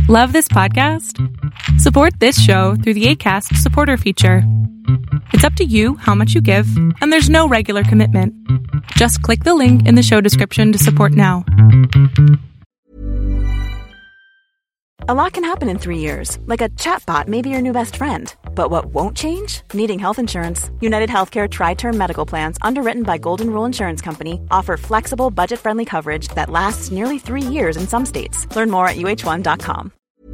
Love this podcast? Support this show through the Acast supporter feature. It's up to you how much you give, and there's no regular commitment. Just click the link in the show description to support now. A lot can happen in 3 years, like a chatbot may be your new best friend. But what won't change? Needing health insurance. United Healthcare Tri-Term Medical Plans, underwritten by Golden Rule Insurance Company, offer flexible, budget-friendly coverage that lasts nearly 3 years in some states. Learn more at uh1.com.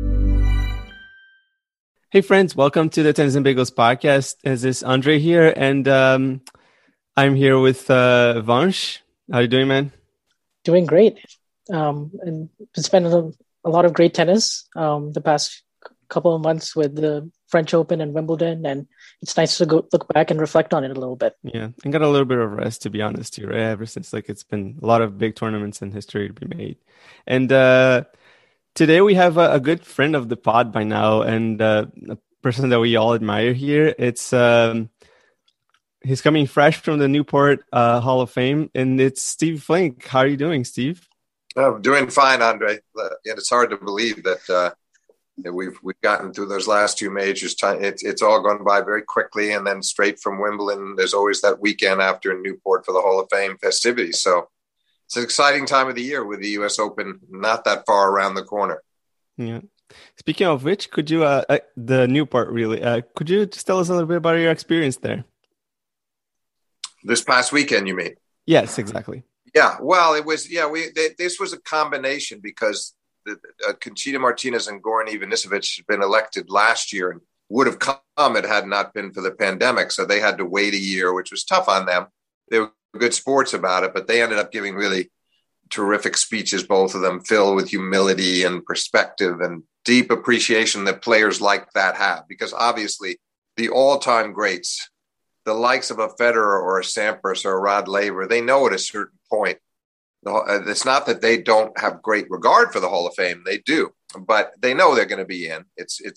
Hey friends, welcome to the Tennis and Bagels podcast. This is Andre here, and I'm here with Vansh. How are you doing, man? Doing great. And it's been a lot of great tennis the past couple of months with the French Open and Wimbledon, and it's nice to go look back and reflect on it a little bit. Yeah, and got a little bit of rest, to be honest, here, right? Ever since it's been a lot of big tournaments in history to be made. And today we have a good friend of the pod by now, and a person that we all admire here. It's he's coming fresh from the Newport Hall of Fame, and it's Steve Flink. How are you doing, Steve? I'm doing fine, Andre. And it's hard to believe that we've gotten through those last two majors. It's all gone by very quickly, and then straight from Wimbledon, there's always that weekend after in Newport for the Hall of Fame festivities. So it's an exciting time of the year with the U.S. Open not that far around the corner. Yeah. Speaking of which, could you the Newport really? Could you just tell us a little bit about your experience there? This past weekend, you mean? Yes, exactly. Yeah, well, it was. Yeah, this was a combination because Conchita Martinez and Goran Ivanisevic had been elected last year and would have come it had not been for the pandemic. So they had to wait a year, which was tough on them. They were good sports about it, but they ended up giving really terrific speeches, both of them, filled with humility and perspective and deep appreciation that players like that have. Because obviously, the all-time greats, the likes of a Federer or a Sampras or a Rod Laver, they know at a certain point. It's not that they don't have great regard for the Hall of Fame; they do, but they know they're going to be in.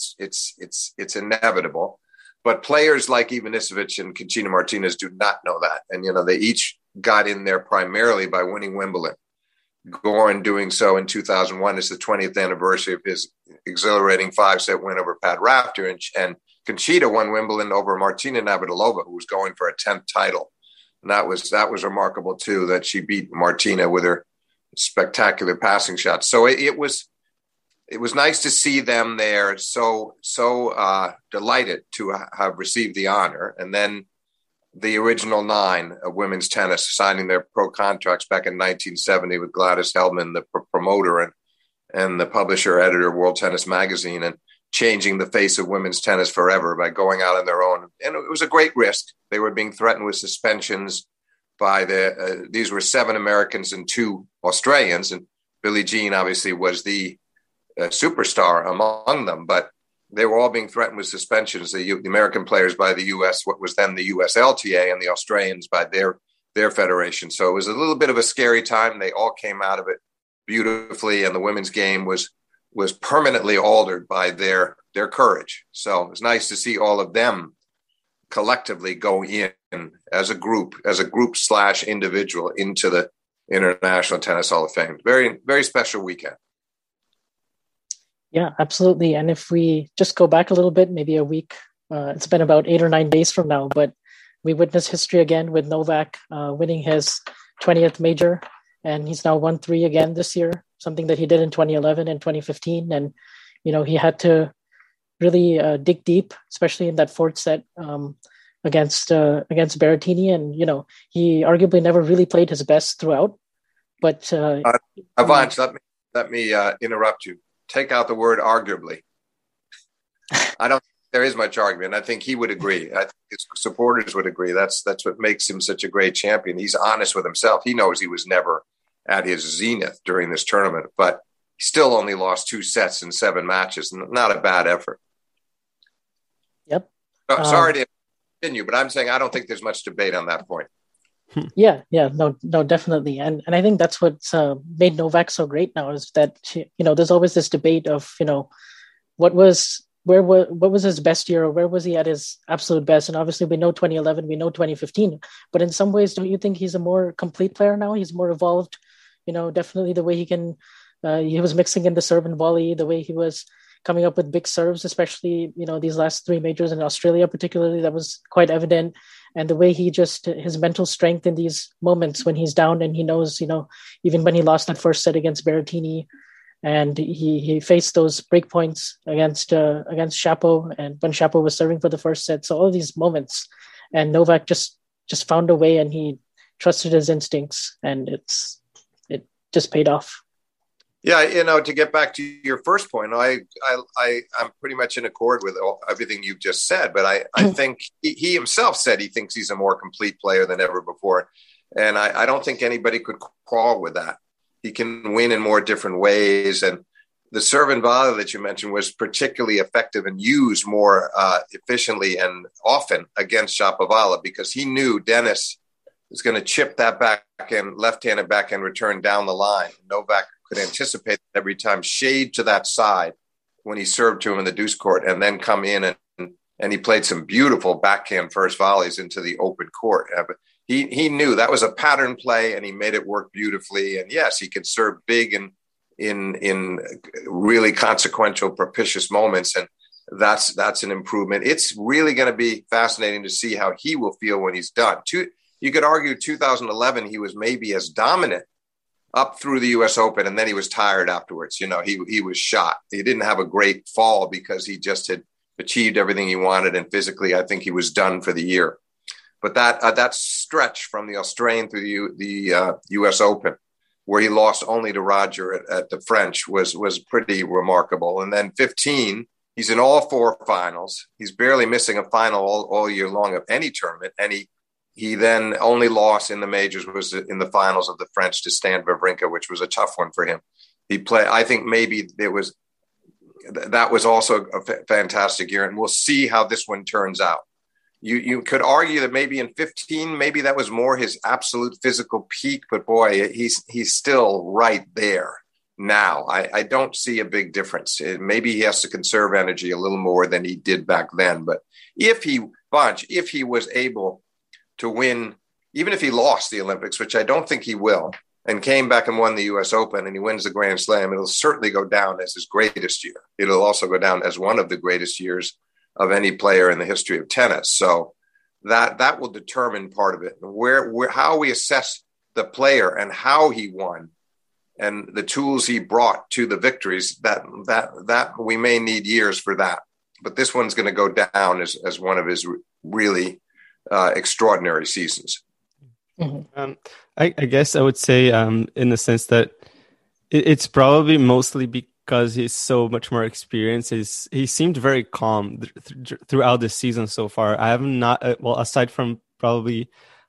It's inevitable. But players like Ivanisevic and Conchita Martinez do not know that, and they each got in there primarily by winning Wimbledon. Goran doing so in 2001 is the 20th anniversary of his exhilarating 5-set win over Pat Rafter, and Conchita won Wimbledon over Martina Navratilova, who was going for a 10th title. And that was remarkable too, that she beat Martina with her spectacular passing shots. So it was nice to see them there, so delighted to have received the honor. And then the original 9 of women's tennis signing their pro contracts back in 1970 with Gladys Heldman, the promoter and the publisher, editor of World Tennis Magazine, and changing the face of women's tennis forever by going out on their own. And it was a great risk. They were being threatened with suspensions by these were 7 Americans and 2 Australians. And Billie Jean obviously was the superstar among them, but they were all being threatened with suspensions. The American players by the U.S., what was then the USLTA, and the Australians by their federation. So it was a little bit of a scary time. They all came out of it beautifully, and the women's game was permanently altered by their courage. So it was nice to see all of them collectively go in as a group / individual into the International Tennis Hall of Fame. Very, very special weekend. Yeah, absolutely. And if we just go back a little bit, maybe a week, it's been about 8 or 9 days from now, but we witnessed history again with Novak winning his 20th major, and he's now won 3 again this year, something that he did in 2011 and 2015. And, he had to really dig deep, especially in that 4th set against Berrettini. And, he arguably never really played his best throughout. But Avanch, let me interrupt you. Take out the word arguably. I don't think there is much argument. I think he would agree. I think his supporters would agree. That's what makes him such a great champion. He's honest with himself. He knows he was never at his zenith during this tournament, but he still only lost 2 sets in 7 matches. Not a bad effort. Yep. Sorry to continue, but I'm saying I don't think there's much debate on that point. Yeah, no, definitely, and I think that's what's made Novak so great now is that there's always this debate of what was his best year, or where was he at his absolute best, and obviously we know 2011, we know 2015, but in some ways, don't you think he's a more complete player now? He's more evolved, definitely the way he can He was mixing in the serve and volley, the way he was coming up with big serves, especially, these last three majors in Australia, particularly, that was quite evident. And the way his mental strength in these moments when he's down and he knows, even when he lost that first set against Berrettini, and he faced those break points against Shapo, and when Shapo was serving for the first set. So all of these moments, and Novak just found a way, and he trusted his instincts, and it just paid off. Yeah, to get back to your first point, I'm pretty much in accord with everything you've just said. But I think he himself said he thinks he's a more complete player than ever before, and I don't think anybody could quarrel with that. He can win in more different ways, and the serve and volley that you mentioned was particularly effective and used more efficiently and often against Shapovalov, because he knew Denis was going to chip that left-handed backhand return down the line. Novak could anticipate every time, shade to that side when he served to him in the deuce court, and then come in and he played some beautiful backhand first volleys into the open court. But he knew that was a pattern play, and he made it work beautifully. And yes, he could serve big and in really consequential, propitious moments, and that's an improvement. It's really going to be fascinating to see how he will feel when he's done. You could argue 2011 he was maybe as dominant up through the U.S. Open, and then he was tired afterwards. He was shot. He didn't have a great fall because he just had achieved everything he wanted, and physically, I think he was done for the year. But that stretch from the Australian through the U.S. Open, where he lost only to Roger at the French, was pretty remarkable. And then 15, he's in all four finals. He's barely missing a final all year long of any tournament, and he then only lost in the majors was in the finals of the French to Stan Wawrinka, which was a tough one for him. I think maybe that was also a fantastic year, and we'll see how this one turns out. You could argue that maybe in 15, maybe that was more his absolute physical peak, but boy, he's still right there now. I don't see a big difference. Maybe he has to conserve energy a little more than he did back then. But if he was able to win, even if he lost the Olympics, which I don't think he will, and came back and won the U.S. Open, and he wins the Grand Slam, it'll certainly go down as his greatest year. It'll also go down as one of the greatest years of any player in the history of tennis. So that will determine part of it. How we assess the player and how he won and the tools he brought to the victories, that we may need years for that. But this one's going to go down as one of his really extraordinary seasons. Mm-hmm. I guess I would say in the sense that it's probably mostly because he's so much more experienced. He seemed very calm throughout this season so far. I have not, aside from probably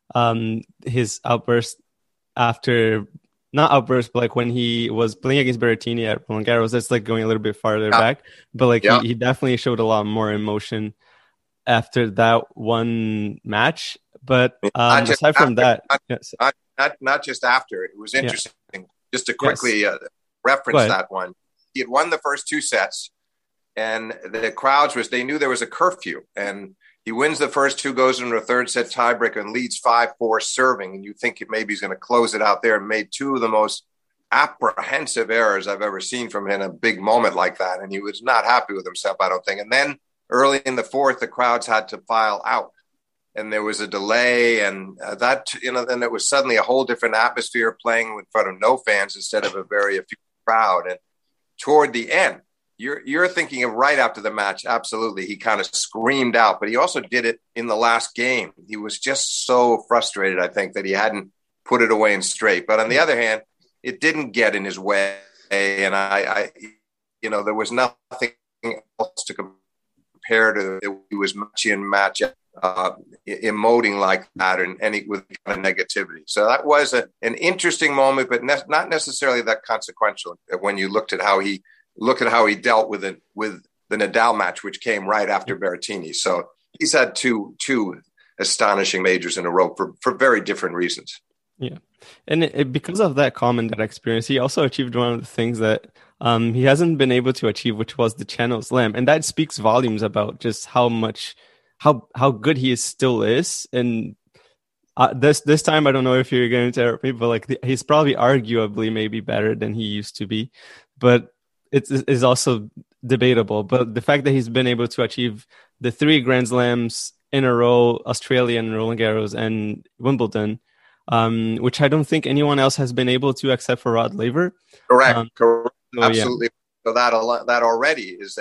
his outburst but like when he was playing against Berrettini at Roland Garros, that's like going a little bit farther back. But like he definitely showed a lot more emotion after that one match. But aside from that, not just after, it was interesting. Just to quickly reference that one. He had won the first two sets, and the crowds they knew there was a curfew, and he wins the first two, goes into a third set tiebreaker, and leads 5-4 serving. And you think maybe he's going to close it out there, and made two of the most apprehensive errors I've ever seen from him in a big moment like that. And he was not happy with himself, I don't think. And then early in the fourth, the crowds had to file out, and there was a delay, and then it was suddenly a whole different atmosphere, playing in front of no fans instead of a very effusive crowd. And toward the end, you're thinking of right after the match. Absolutely. He kind of screamed out, but he also did it in the last game. He was just so frustrated, I think, that he hadn't put it away and straight. But on the other hand, it didn't get in his way. And there was nothing else to compare to. He was match emoting like that and with kind of negativity. So that was an interesting moment, but not necessarily that consequential when you look at how he dealt with the Nadal match, which came right after Berrettini. So he's had two astonishing majors in a row for very different reasons. Yeah. And because of that calm and that experience, he also achieved one of the things that he hasn't been able to achieve, which was the Channel Slam. And that speaks volumes about just how good he still is. And This time, I don't know if you're going to interrupt me, but like he's probably arguably maybe better than he used to be, but it is also debatable. But the fact that he's been able to achieve the 3 Grand Slams in a row, Australian, Roland Garros, and Wimbledon, which I don't think anyone else has been able to except for Rod Laver. Correct. So, Absolutely. Yeah. So that already is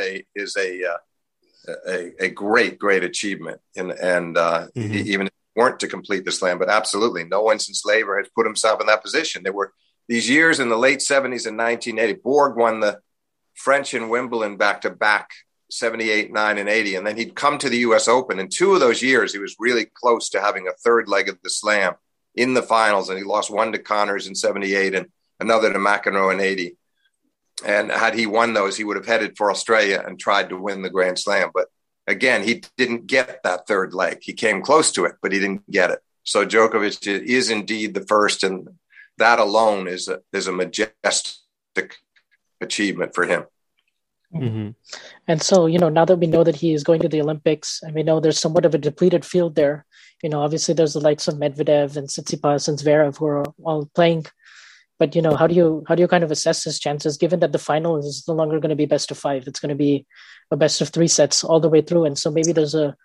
a great achievement, and even if they weren't to complete the slam, but absolutely no one since Laver has put himself in that position. There were these years in the late 70s and 1980. Borg won the French and Wimbledon back to back, 78, 9, and 80, and then he'd come to the U.S. Open. In 2 of those years, he was really close to having a third leg of the slam in the finals, and he lost one to Connors in 78 and another to McEnroe in 80. And had he won those, he would have headed for Australia and tried to win the Grand Slam. But again, he didn't get that third leg. He came close to it, but he didn't get it. So Djokovic is indeed the first, and that alone is a majestic achievement for him. Mm-hmm. And so, now that we know that he is going to the Olympics, and we know there's somewhat of a depleted field there, obviously there's the likes of Medvedev and Tsitsipas and Zverev who are all playing. But, how do you kind of assess his chances, given that the final is no longer going to be best of 5? It's going to be a best of 3 sets all the way through. And so maybe there's a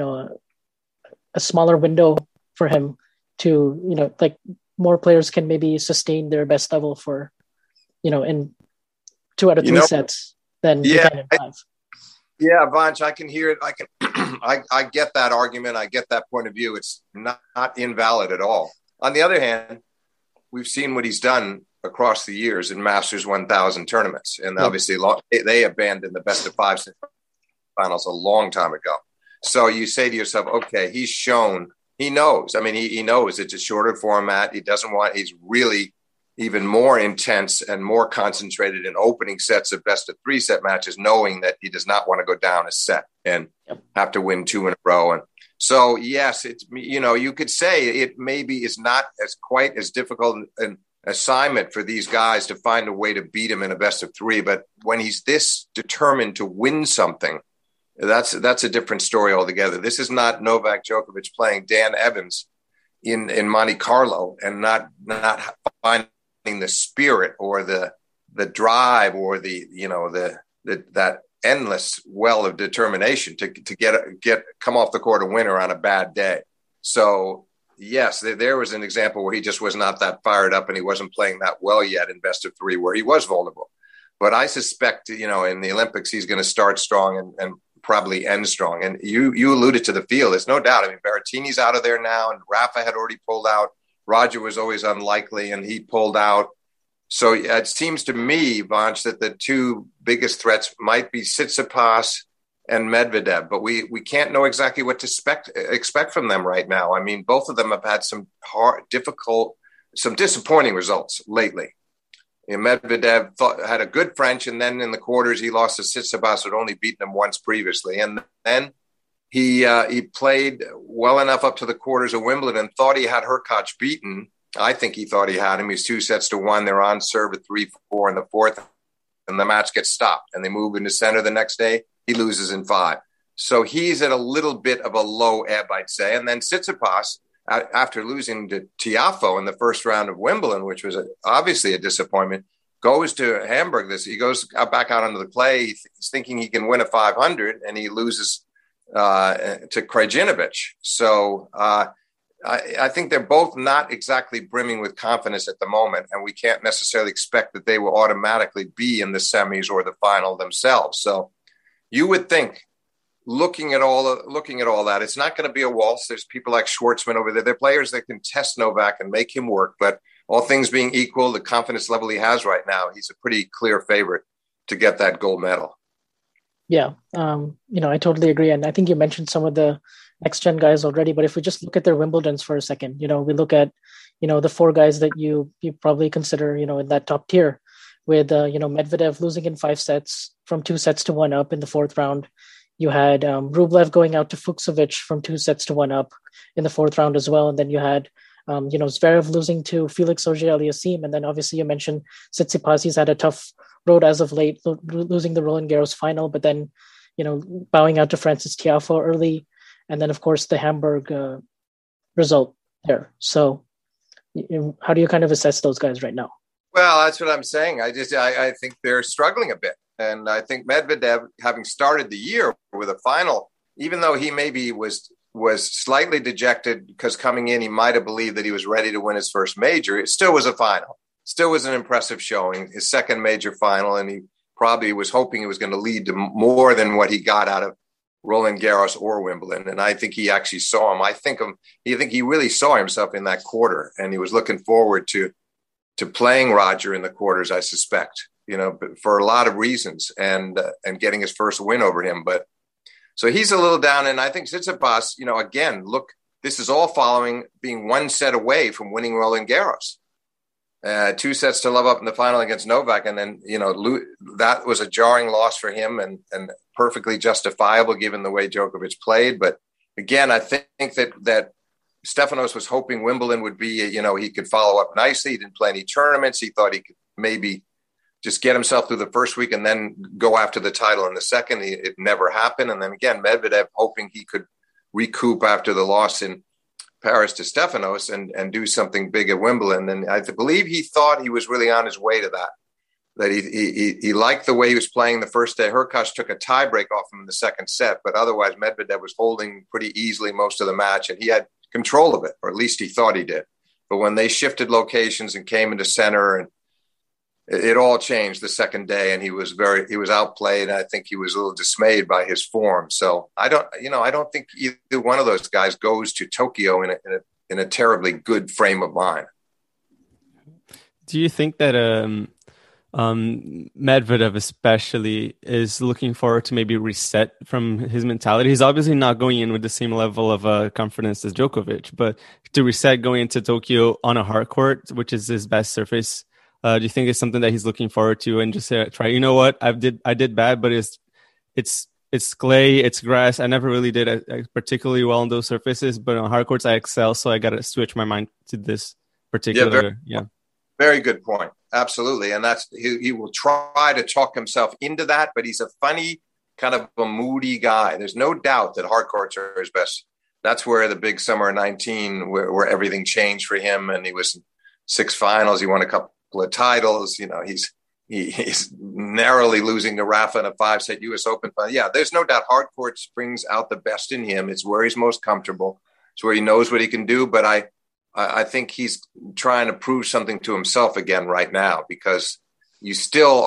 smaller window for him to, like more players can maybe sustain their best level for, in 2 out of 3 sets than you can in 5. Yeah, Vanch, I can hear it. I get that argument. I get that point of view. It's not invalid at all. On the other hand, we've seen what he's done across the years in Masters 1000 tournaments. And obviously they abandoned the best of 5 finals a long time ago. So you say to yourself, okay, he knows. I mean, he knows it's a shorter format. He's really even more intense and more concentrated in opening sets of best of 3 set matches, knowing that he does not want to go down a set and have to win 2 in a row. And so, yes, it's, you could say it maybe is not quite as difficult an assignment for these guys to find a way to beat him in a best of 3. But when he's this determined to win something, that's a different story altogether. This is not Novak Djokovic playing Dan Evans in Monte Carlo and not finding the spirit or the drive or that endless well of determination to come off the court a winner on a bad day. So yes, there was an example where he just was not that fired up and he wasn't playing that well yet in best of 3, where he was vulnerable. But I suspect, in the Olympics, he's going to start strong and probably end strong. And you alluded to the field. There's no doubt. I mean, Berrettini's out of there now, and Rafa had already pulled out. Roger was always unlikely, and he pulled out. So it seems to me, Vanch, that the 2 biggest threats might be Tsitsipas and Medvedev, but we can't know exactly what to expect from them right now. I mean, both of them have had some disappointing results lately. Medvedev had a good French, and then in the quarters he lost to Tsitsipas, who'd only beaten him once previously, and then he played well enough up to the quarters of Wimbledon and thought he had Hurkacz beaten. I think he thought he had him. He's 2 sets to 1. They're on serve at 3-4 in the 4th, and the match gets stopped. And they move into center the next day. He loses in 5. So he's at a little bit of a low ebb, I'd say. And then Tsitsipas, after losing to Tiafoe in the first round of Wimbledon, which was obviously a disappointment, goes to Hamburg. He goes back out onto the clay. He's thinking he can win a 500, and he loses to Krajinovic. So I think they're both not exactly brimming with confidence at the moment, and we can't necessarily expect that they will automatically be in the semis or the final themselves. So you would think, looking at all that, it's not going to be a waltz. There's people like Schwartzman over there. They're players that can test Novak and make him work. But all things being equal, the confidence level he has right now, he's a pretty clear favorite to get that gold medal. Yeah, I totally agree. And I think you mentioned some of the next-gen guys already, but if we just look at their Wimbledons for a second, we look at, the 4 guys that you probably consider, in that top tier with, Medvedev losing in 5 sets from 2 sets to 1 up in the 4th round. You had Rublev going out to Fucsovics from 2 sets to 1 up in the 4th round as well. And then you had, Zverev losing to Felix Auger-Aliassime. And then obviously you mentioned Tsitsipas. He's had a tough road as of late, losing the Roland Garros final, but then, bowing out to Frances Tiafoe early. And then, of course, the Hamburg result. there. So how do you kind of assess those guys right now? Well, that's what I'm saying. I think they're struggling a bit. And I think Medvedev, having started the year with a final, even though he maybe was slightly dejected because coming in, he might have believed that he was ready to win his first major. It still was a final. Still was an impressive showing, his second major final. And he probably was hoping it was going to lead to more than what he got out of Roland Garros or Wimbledon. And I think he actually saw him. I think he really saw himself in that quarter. And he was looking forward to playing Roger in the quarters, I suspect, for a lot of reasons, and getting his first win over him. But so he's a little down. And I think Tsitsipas, again, look, this is all following being one set away from winning Roland Garros. 2 sets to love up in the final against Novak. And then, that was a jarring loss for him and perfectly justifiable given the way Djokovic played. But again, I think that Stefanos was hoping Wimbledon would be, he could follow up nicely. He didn't play any tournaments. He thought he could maybe just get himself through the first week and then go after the title in the second. It never happened. And then again, Medvedev hoping he could recoup after the loss in Paris to Stefanos and do something big at Wimbledon. And I believe he thought he was really on his way to that he liked the way he was playing the first day. Hurkacz took a tiebreak off him in the second set, but otherwise Medvedev was holding pretty easily most of the match, and he had control of it, or at least he thought he did. But when they shifted locations and came into center, and it all changed the second day, and he was outplayed. And I think he was a little dismayed by his form. So I don't think either one of those guys goes to Tokyo in a terribly good frame of mind. Do you think that Medvedev especially is looking forward to maybe reset from his mentality? He's obviously not going in with the same level of confidence as Djokovic, but to reset going into Tokyo on a hard court, which is his best surface, do you think it's something that he's looking forward to and just try, you know what, I did bad, but it's clay, it's grass. I never really did particularly well on those surfaces, but on hard courts I excel, so I got to switch my mind to this particular. Very good point. Absolutely. And that's, he will try to talk himself into that, but he's a funny, kind of a moody guy. There's no doubt that hard courts are his best. That's where the big summer of 19, where everything changed for him. And he was in 6 finals. He won a couple of titles. He's narrowly losing to Rafa in a 5-set US Open final. Yeah, there's no doubt hard courts brings out the best in him. It's where he's most comfortable. It's where he knows what he can do. But I think he's trying to prove something to himself again right now, because you're still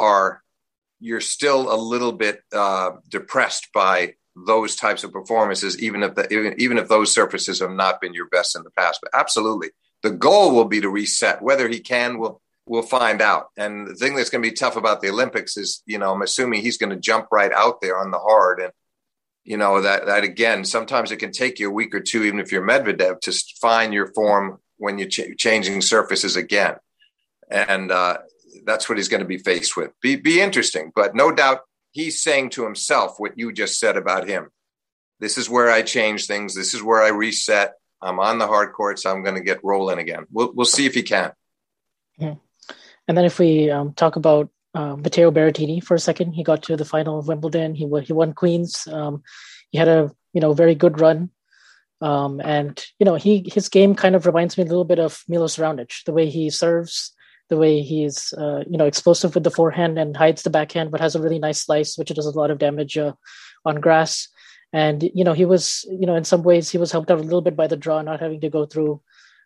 a little bit depressed by those types of performances, even if those surfaces have not been your best in the past. But absolutely, the goal will be to reset. Whether he can, we'll find out. And the thing that's going to be tough about the Olympics is, I'm assuming he's going to jump right out there on the hard. And that again, sometimes it can take you a week or two, even if you're Medvedev, to find your form when you're changing surfaces again. And that's what he's going to be faced with. Be interesting, but no doubt he's saying to himself what you just said about him. This is where I change things. This is where I reset. I'm on the hard courts. I'm going to get rolling again. We'll see if he can. Mm-hmm. And then if we talk about Matteo Berrettini for a second, he got to the final of Wimbledon. He won Queens. He had a very good run, and his game kind of reminds me a little bit of Milos Raonic, the way he serves, the way he's explosive with the forehand and hides the backhand, but has a really nice slice, which does a lot of damage on grass. And he was in some ways he was helped out a little bit by the draw, not having to go through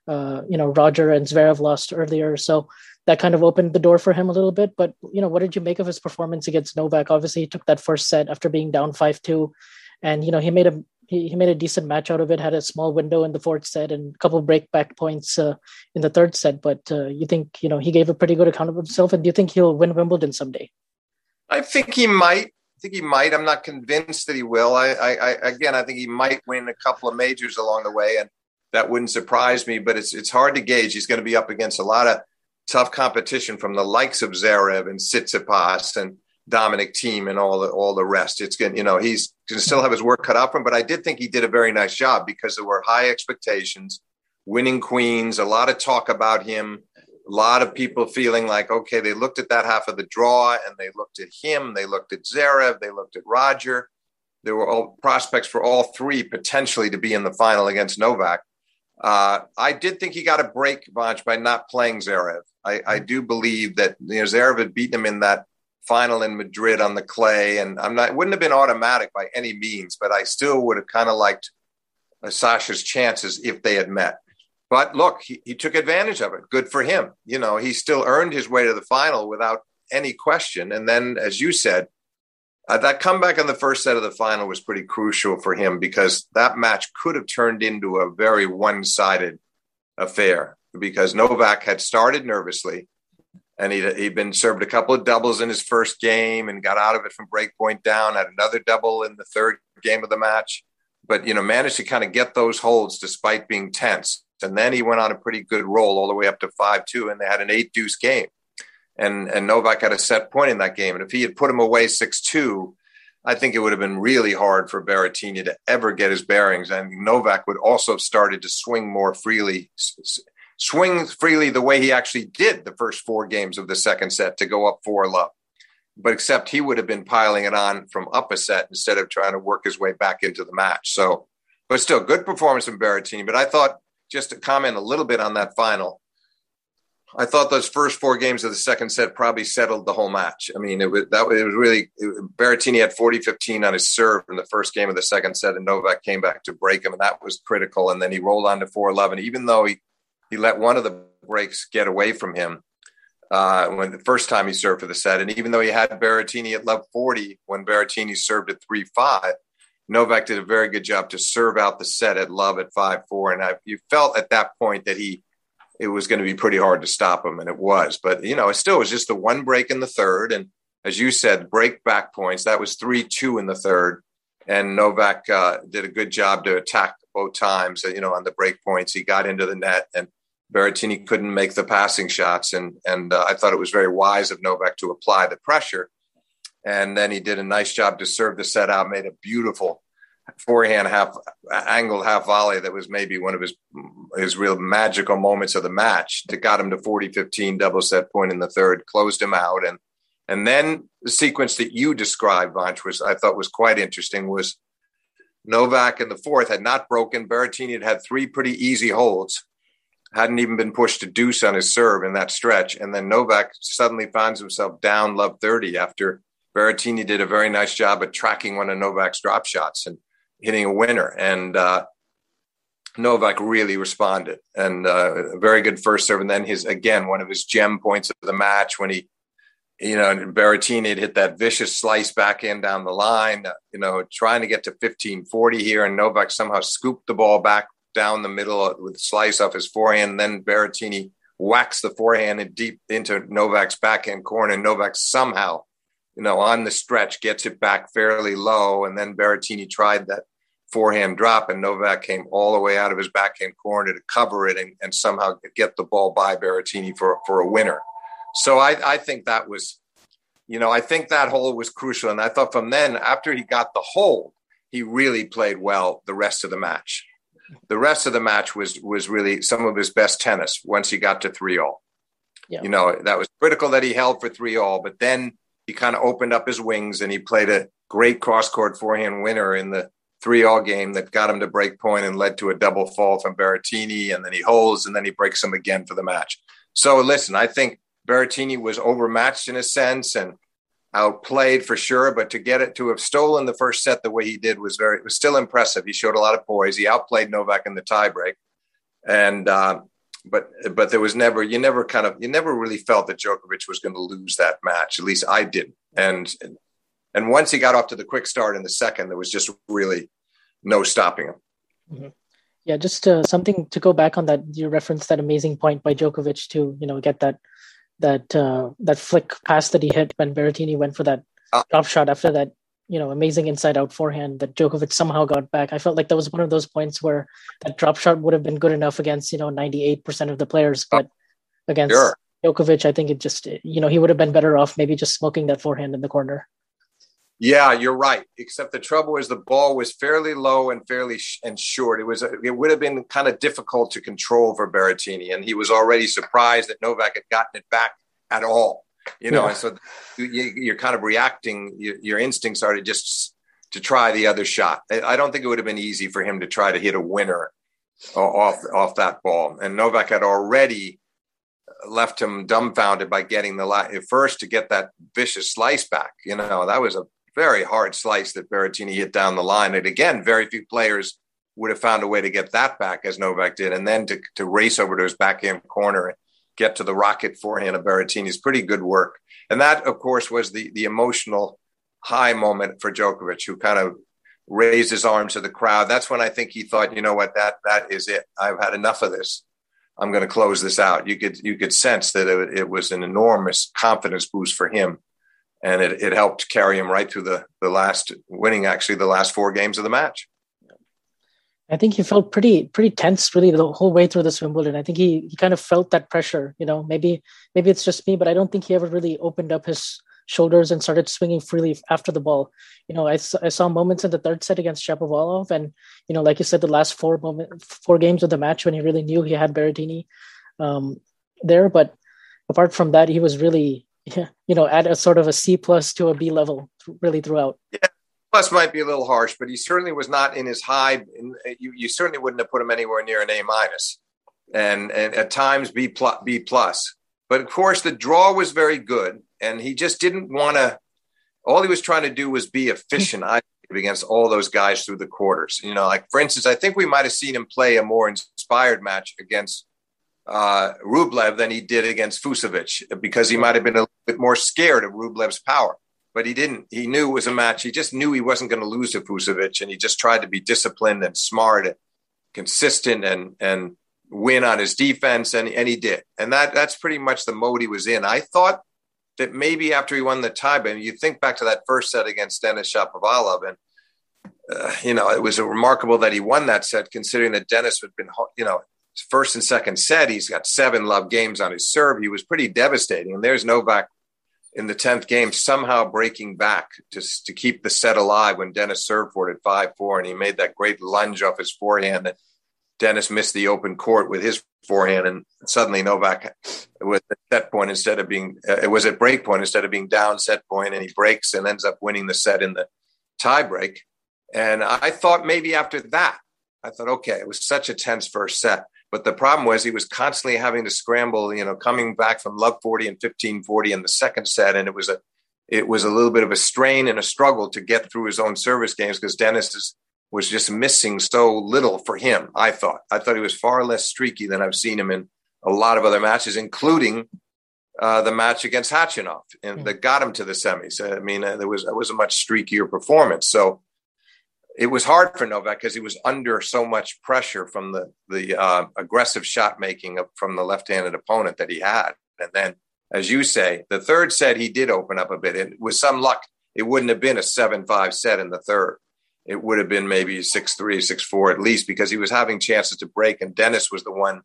Roger and Zverev lost earlier, so that kind of opened the door for him a little bit. But, what did you make of his performance against Novak? Obviously, he took that first set after being down 5-2. And, he made a decent match out of it, had a small window in the fourth set and a couple break back points in the third set. But you think, he gave a pretty good account of himself. And do you think he'll win Wimbledon someday? I think he might. I'm not convinced that he will. I think he might win a couple of majors along the way. And that wouldn't surprise me. But it's hard to gauge. He's going to be up against a lot of tough competition from the likes of Zverev and Tsitsipas and Dominic Thiem and all the rest. It's going, he's going to still have his work cut out for him, but I did think he did a very nice job because there were high expectations, winning Queens, a lot of talk about him, a lot of people feeling like, okay, they looked at that half of the draw and they looked at him, they looked at Zverev, they looked at Roger. There were all prospects for all three potentially to be in the final against Novak. I did think he got a break, Vanch, by not playing Zverev. I do believe that Zverev had beaten him in that final in Madrid on the clay, and it wouldn't have been automatic by any means, but I still would have kind of liked Sasha's chances if they had met. But look, he took advantage of it. Good for him. He still earned his way to the final without any question. And then, as you said, that comeback in the first set of the final was pretty crucial for him, because that match could have turned into a very one-sided affair, because Novak had started nervously, and he'd been served a couple of doubles in his first game and got out of it from break point down, had another double in the third game of the match, but, managed to kind of get those holds despite being tense. And then he went on a pretty good roll all the way up to 5-2, and they had an 8-deuce game. And Novak had a set point in that game. And if he had put him away 6-2, I think it would have been really hard for Berrettini to ever get his bearings. And Novak would also have started to swing more freely, the way he actually did the first 4 games of the second set to go up 4-love. But except he would have been piling it on from up a set instead of trying to work his way back into the match. So, but still, good performance from Berrettini. But I thought, just to comment a little bit on that final, I thought those first 4 games of the second set probably settled the whole match. I mean, Berrettini had 40-15 on his serve in the first game of the second set, and Novak came back to break him, and that was critical. And then he rolled on to 4-11, even though he let one of the breaks get away from him when the first time he served for the set. And even though he had Berrettini at love 40 when Berrettini served at 3-5, Novak did a very good job to serve out the set at love at 5-4. And you felt at that point that it was going to be pretty hard to stop him, and it was. But, it still was just the one break in the third. And as you said, break back points. That was 3-2 in the third. And Novak did a good job to attack both times, on the break points. He got into the net, and Berrettini couldn't make the passing shots. And I thought it was very wise of Novak to apply the pressure. And then he did a nice job to serve the set out, made a beautiful forehand angled half volley that was maybe one of his real magical moments of the match, that got him to 40-15 double set point in the third, closed him out. And then the sequence that you described, Vanch, I thought was quite interesting, was Novak in the fourth had not broken. Berrettini had 3 pretty easy holds, hadn't even been pushed to deuce on his serve in that stretch. And then Novak suddenly finds himself down love 30 after Berrettini did a very nice job at tracking one of Novak's drop shots and hitting a winner. And Novak really responded, and a very good first serve. And then one of his gem points of the match, when Berrettini had hit that vicious slice back in down the line, trying to get to 15-40 here. And Novak somehow scooped the ball back down the middle with a slice off his forehand. And then Berrettini whacks the forehand deep into Novak's backhand corner. And Novak somehow, on the stretch, gets it back fairly low. And then Berrettini tried that forehand drop, and Novak came all the way out of his backhand corner to cover it and somehow get the ball by Berrettini for a winner. So I think that was, I think that hole was crucial. And I thought from then, after he got the hold, he really played well the rest of the match. The rest of the match was really some of his best tennis once he got to 3-all. Yeah. That was critical that he held for 3-all, but then he kind of opened up his wings and he played a great cross-court forehand winner in the 3-all game that got him to break point and led to a double fall from Berrettini. And then he holds, and then he breaks him again for the match. So listen, I think Berrettini was overmatched in a sense and outplayed for sure, but to have stolen the first set the way he did was still impressive. He showed a lot of poise. He outplayed Novak in the tiebreak. And, but there was never really felt that Djokovic was going to lose that match. At least I didn't. And once he got off to the quick start in the second, there was just really no stopping him. Mm-hmm. Yeah, just something to go back on that. You referenced that amazing point by Djokovic to, get that flick pass that he hit when Berrettini went for that drop shot after that, amazing inside out forehand that Djokovic somehow got back. I felt like that was one of those points where that drop shot would have been good enough against, 98% of the players, but against Djokovic, I think it just, he would have been better off maybe just smoking that forehand in the corner. Yeah, you're right. Except the trouble is the ball was fairly low and fairly short. It would have been kind of difficult to control for Berrettini, and he was already surprised that Novak had gotten it back at all. And so you're kind of reacting. Your instincts are to try the other shot. I don't think it would have been easy for him to try to hit a winner off that ball. And Novak had already left him dumbfounded by getting the first to get that vicious slice back. That was a very hard slice that Berrettini hit down the line. And again, very few players would have found a way to get that back as Novak did. And then to race over to his backhand corner and get to the rocket forehand of Berrettini's pretty good work. And that, of course, was the emotional high moment for Djokovic, who kind of raised his arms to the crowd. That's when I think he thought, you know what, that is it. I've had enough of this. I'm going to close this out. You could sense that it was an enormous confidence boost for him. And it helped carry him right through the last, winning actually the last 4 games of the match. I think he felt pretty tense really the whole way through this Wimbledon. I think he kind of felt that pressure, maybe it's just me, but I don't think he ever really opened up his shoulders and started swinging freely after the ball. I saw moments in the third set against Shapovalov, and like you said, the last 4 games of the match when he really knew he had Berrettini there. But apart from that, he was really at a sort of a C+ to a B level really throughout. Yeah. Plus might be a little harsh, but he certainly was not in his high. You certainly wouldn't have put him anywhere near an A-, and at times B+. But of course, the draw was very good, and he just didn't want to. All he was trying to do was be efficient against all those guys through the quarters. Like for instance, I think we might have seen him play a more inspired match against Rublev than he did against Fucsovics, because he might have been a little bit more scared of Rublev's power. But he didn't. He knew it was a match. He just knew he wasn't going to lose to Fucsovics, and he just tried to be disciplined and smart and consistent and win on his defense, and he did. And that's pretty much the mode he was in. I thought that maybe after he won the tie, but you think back to that first set against Denis Shapovalov, and it was remarkable that he won that set, considering that Denis had been, first and second set, he's got 7 love games on his serve. He was pretty devastating, and there's Novak in the 10th game somehow breaking back to keep the set alive when Denis served for it at 5-4, and he made that great lunge off his forehand that Denis missed the open court with his forehand, and suddenly Novak was at set point instead of being it was at break point instead of being down set point, and he breaks and ends up winning the set in the tie break. And I thought maybe after that, okay, it was such a tense first set. But the problem was he was constantly having to scramble, coming back from love 40 and 15-40 in the second set. And it was a little bit of a strain and a struggle to get through his own service games, because Denis was just missing so little for him, I thought. He was far less streaky than I've seen him in a lot of other matches, including the match against Khachanov, and that got him to the semis. I mean, it was a much streakier performance. So it was hard for Novak because he was under so much pressure from the aggressive shot making from the left-handed opponent that he had. And then, as you say, the third set, he did open up a bit. And with some luck, it wouldn't have been a 7-5 set in the third. It would have been maybe 6-3, 6-4 at least, because he was having chances to break. And Denis was the one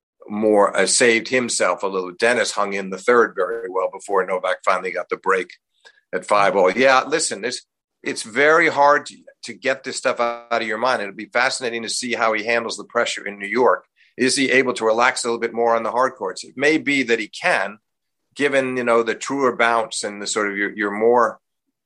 more saved himself a little. Denis hung in the third very well before Novak finally got the break at 5-0. Yeah, listen, it's very hard to get this stuff out of your mind. It'll be fascinating to see how he handles the pressure in New York. Is he able to relax a little bit more on the hard courts? It may be that he can, given, the truer bounce and the sort of you're more,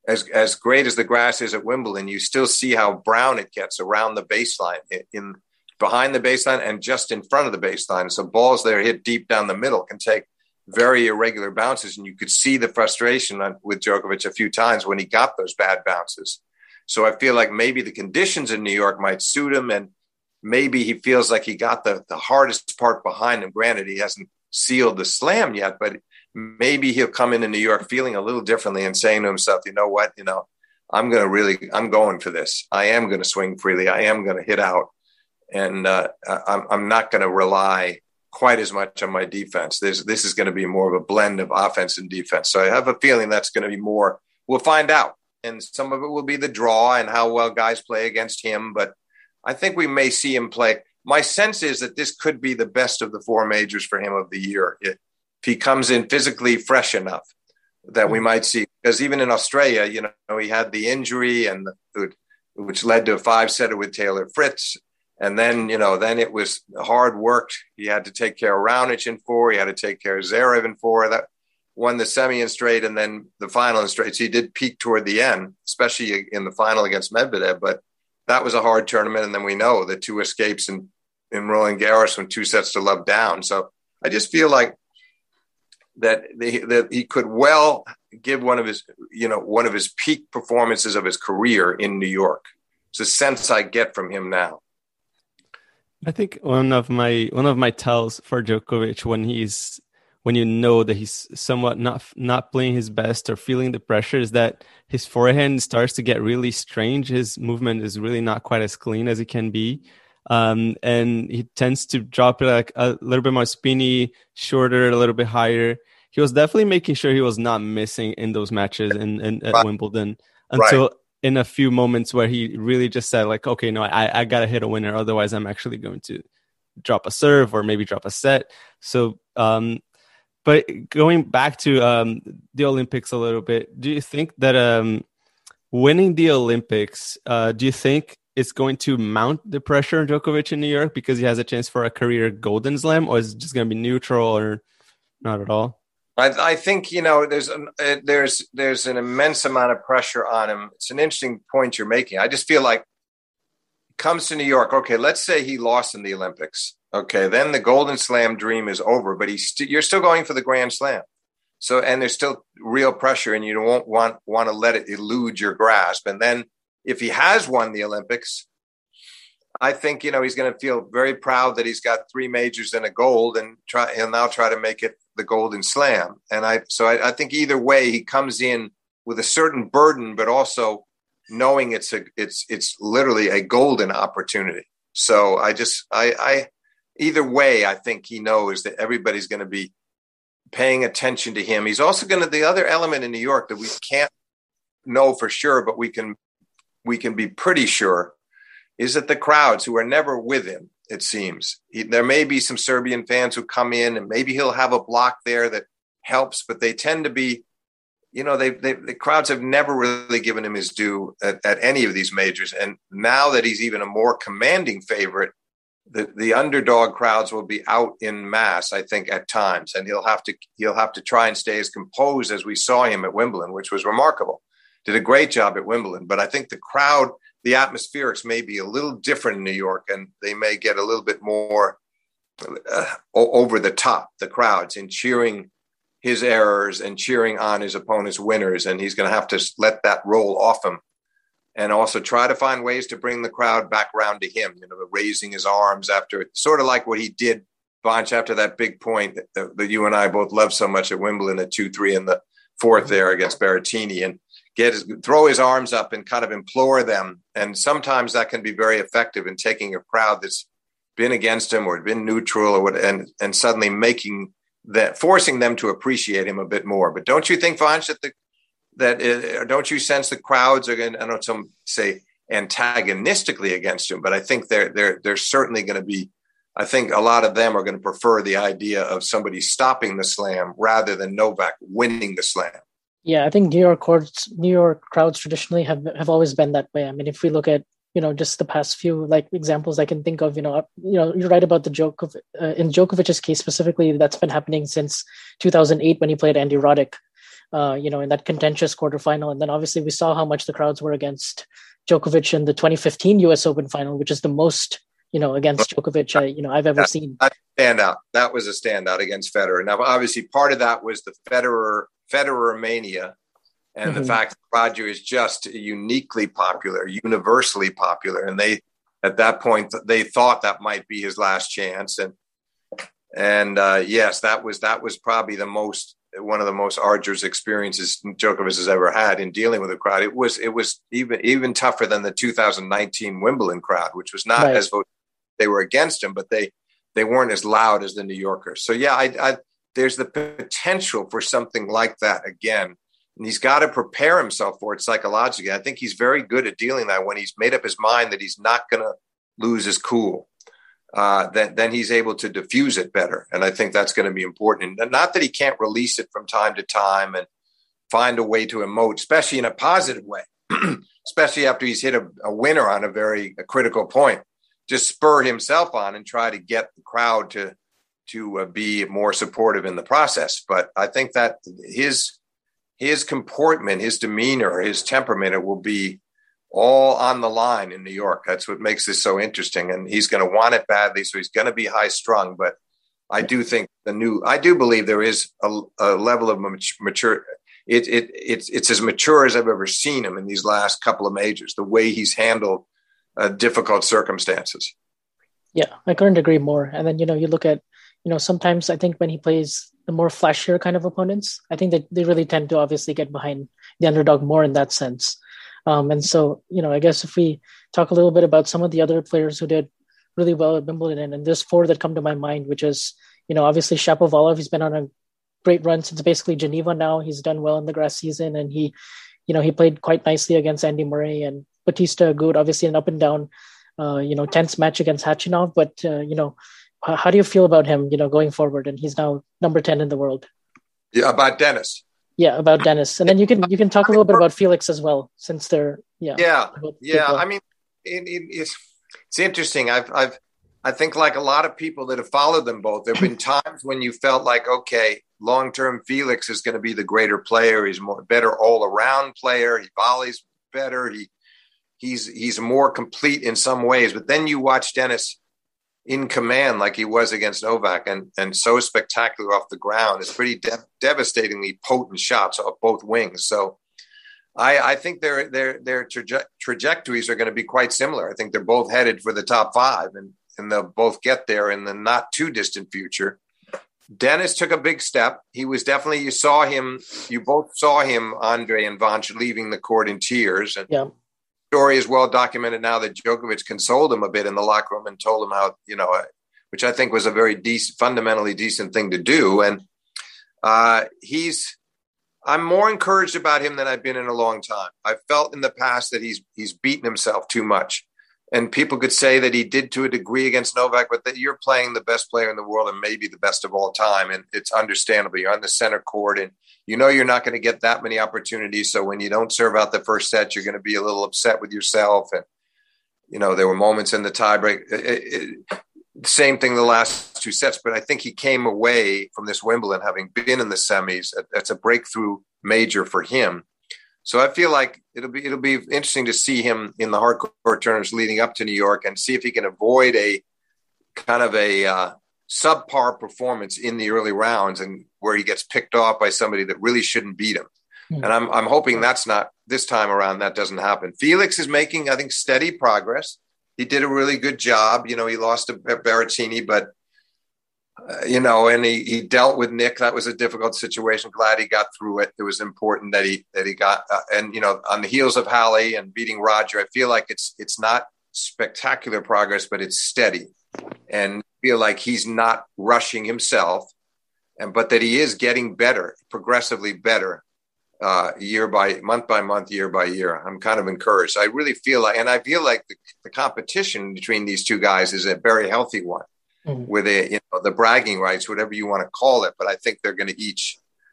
as great as the grass is at Wimbledon, you still see how brown it gets around the baseline, in behind the baseline and just in front of the baseline. So balls that are hit deep down the middle can take very irregular bounces, and you could see the frustration with Djokovic a few times when he got those bad bounces. So I feel like maybe the conditions in New York might suit him, and maybe he feels like he got the hardest part behind him. Granted, he hasn't sealed the slam yet, but maybe he'll come into New York feeling a little differently and saying to himself, you know what, I'm going for this. I am going to swing freely. I am going to hit out, and I'm not going to rely quite as much on my defense. This is going to be more of a blend of offense and defense. So I have a feeling that's going to be more. We'll find out. And some of it will be the draw and how well guys play against him. But I think we may see him play. My sense is that this could be the best of the 4 majors for him of the year. If he comes in physically fresh enough, that we might see. Because even in Australia, he had the injury, and which led to a 5-setter with Taylor Fritz. And then, then it was hard work. He had to take care of Raonic in 4. He had to take care of Zverev in 4. That won the semi in straight and then the final in straight. So he did peak toward the end, especially in the final against Medvedev. But that was a hard tournament. And then we know the 2 escapes in Roland Garros when 2-0 down. So I just feel like that he could well give one of his peak performances of his career in New York. It's a sense I get from him now. I think one of my tells for Djokovic when you know that he's somewhat not playing his best or feeling the pressure is that his forehand starts to get really strange. His movement is really not quite as clean as it can be. And he tends to drop it like a little bit more spinny, shorter, a little bit higher. He was definitely making sure he was not missing in those matches at Wimbledon until in a few moments where he really just said like, okay, no, I got to hit a winner. Otherwise I'm actually going to drop a serve or maybe drop a set. So, but going back to the Olympics a little bit, do you think that winning the Olympics, do you think it's going to mount the pressure on Djokovic in New York because he has a chance for a career Golden Slam, or is it just going to be neutral or not at all? I think, there's an immense amount of pressure on him. It's an interesting point you're making. I just feel like he comes to New York. Okay, let's say he lost in the Olympics. Okay, then the Golden Slam dream is over, but you're still going for the Grand Slam. So, and there's still real pressure, and you won't want to let it elude your grasp. And then if he has won the Olympics, I think, he's going to feel very proud that he's got 3 majors and a gold, and he'll now try to make it the Golden Slam. And I think either way he comes in with a certain burden, but also knowing it's literally a golden opportunity. So either way, I think he knows that everybody's going to be paying attention to him. He's also the other element in New York that we can't know for sure, but we can be pretty sure, is that the crowds who are never with him, it seems. There may be some Serbian fans who come in and maybe he'll have a block there that helps, but they tend to be, the crowds have never really given him his due at any of these majors. And now that he's even a more commanding favorite, the underdog crowds will be out in mass, I think, at times. And he'll have to try and stay as composed as we saw him at Wimbledon, which was remarkable. Did a great job at Wimbledon. But I think the crowd, the atmospherics may be a little different in New York, and they may get a little bit more over the top, the crowds, in cheering his errors and cheering on his opponent's winners. And he's going to have to let that roll off him and also try to find ways to bring the crowd back around to him, raising his arms after, sort of like what he did, Vanch, after that big point that you and I both love so much at Wimbledon at 2-3 in the fourth there against Berrettini, and throw his arms up and kind of implore them. And sometimes that can be very effective in taking a crowd that's been against him or been neutral or and suddenly forcing them to appreciate him a bit more. But don't you think, Vanch, don't you sense the crowds are going to, I know some say antagonistically against him, but I think they're certainly going to be, I think a lot of them are going to prefer the idea of somebody stopping the slam rather than Novak winning the slam. Yeah, I think New York crowds traditionally have always been that way. I mean, if we look at, just the past few examples I can think of, you're right about the in Djokovic's case specifically, that's been happening since 2008 when he played Andy Roddick, in that contentious quarterfinal. And then obviously we saw how much the crowds were against Djokovic in the 2015 US Open final, which is the most, against Djokovic, I've ever seen. That was a standout against Federer. Now, obviously part of that was the Federer mania, and the fact that Roger is just uniquely popular, universally popular. And at that point, they thought that might be his last chance. And yes, that was probably one of the most arduous experiences Djokovic has ever had in dealing with a crowd. It was even tougher than the 2019 Wimbledon crowd, which was not as they were against him, but they weren't as loud as the New Yorkers. So yeah, there's the potential for something like that again. And he's got to prepare himself for it psychologically. I think he's very good at dealing that when he's made up his mind that he's not going to lose his cool. Then he's able to diffuse it better. And I think that's going to be important. And not that he can't release it from time to time and find a way to emote, especially in a positive way, especially after he's hit a winner on a very critical point. Just spur himself on and try to get the crowd to be more supportive in the process. But I think that his comportment, his demeanor, his temperament, it will be all on the line in New York. That's what makes this so interesting. And he's going to want it badly, so he's going to be high strung. But I do think I do believe there is a level of mature. It's as mature as I've ever seen him in these last couple of majors, the way he's handled difficult circumstances. Yeah, I couldn't agree more. And then, you look at, sometimes I think when he plays the more flashier kind of opponents, I think that they really tend to obviously get behind the underdog more in that sense. And so, I guess if we talk a little bit about some of the other players who did really well at Wimbledon, and there's 4 that come to my mind, which is, obviously Shapovalov. He's been on a great run since basically Geneva now. He's done well in the grass season, and he played quite nicely against Andy Murray. And Bautista Agut, obviously an up and down, tense match against Khachanov. But, how do you feel about him, going forward? And he's now number 10 in the world. Yeah, about Dennis. Yeah, about Dennis. And then you can talk a little bit about Felix as well, since they're, Yeah. I mean, it's interesting. I think like a lot of people that have followed them both, there have been times when you felt like, okay, long-term Felix is going to be the greater player. He's better all-around player. He volleys better. He's more complete in some ways. But then you watch Dennis in command like he was against Novak and so spectacular off the ground. It's pretty devastatingly potent shots off both wings. So I think their trajectories are going to be quite similar. I think they're both headed for the top 5 and they'll both get there in the not too distant future. Dennis took a big step. He was definitely, you both saw him, Andre and Vanch, leaving the court in tears. And yeah. Story is well documented now that Djokovic consoled him a bit in the locker room and told him how, which I think was a very fundamentally decent thing to do. And I'm more encouraged about him than I've been in a long time. I felt in the past that he's beaten himself too much. And people could say that he did to a degree against Novak, but that you're playing the best player in the world and maybe the best of all time. And it's understandable. You're on the center court and you're not going to get that many opportunities. So when you don't serve out the first set, you're going to be a little upset with yourself. And, there were moments in the tiebreak. Same thing the last 2 sets. But I think he came away from this Wimbledon having been in the semis. That's a breakthrough major for him. So I feel like it'll be interesting to see him in the hardcourt tournaments leading up to New York and see if he can avoid a kind of a subpar performance in the early rounds and where he gets picked off by somebody that really shouldn't beat him. Mm-hmm. And I'm hoping that's not this time around. That doesn't happen. Felix is making, I think, steady progress. He did a really good job. He lost to Berrettini, but and he dealt with Nick. That was a difficult situation. Glad he got through it. It was important that he got, on the heels of Halle and beating Roger, I feel like it's not spectacular progress, but it's steady, and feel like he's not rushing himself, but that he is getting better, progressively better, month by month, year by year. I'm kind of encouraged. I really feel like, and I feel like the competition between these two guys is a very healthy one. With the bragging rights, whatever you want to call it, but I think they're going to each.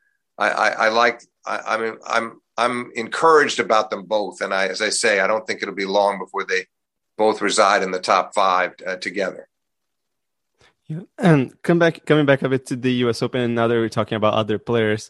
I'm encouraged about them both, and as I say, I don't think it'll be long before they both reside in the top 5 together. Yeah. And coming back a bit to the U.S. Open, and now that we're talking about other players,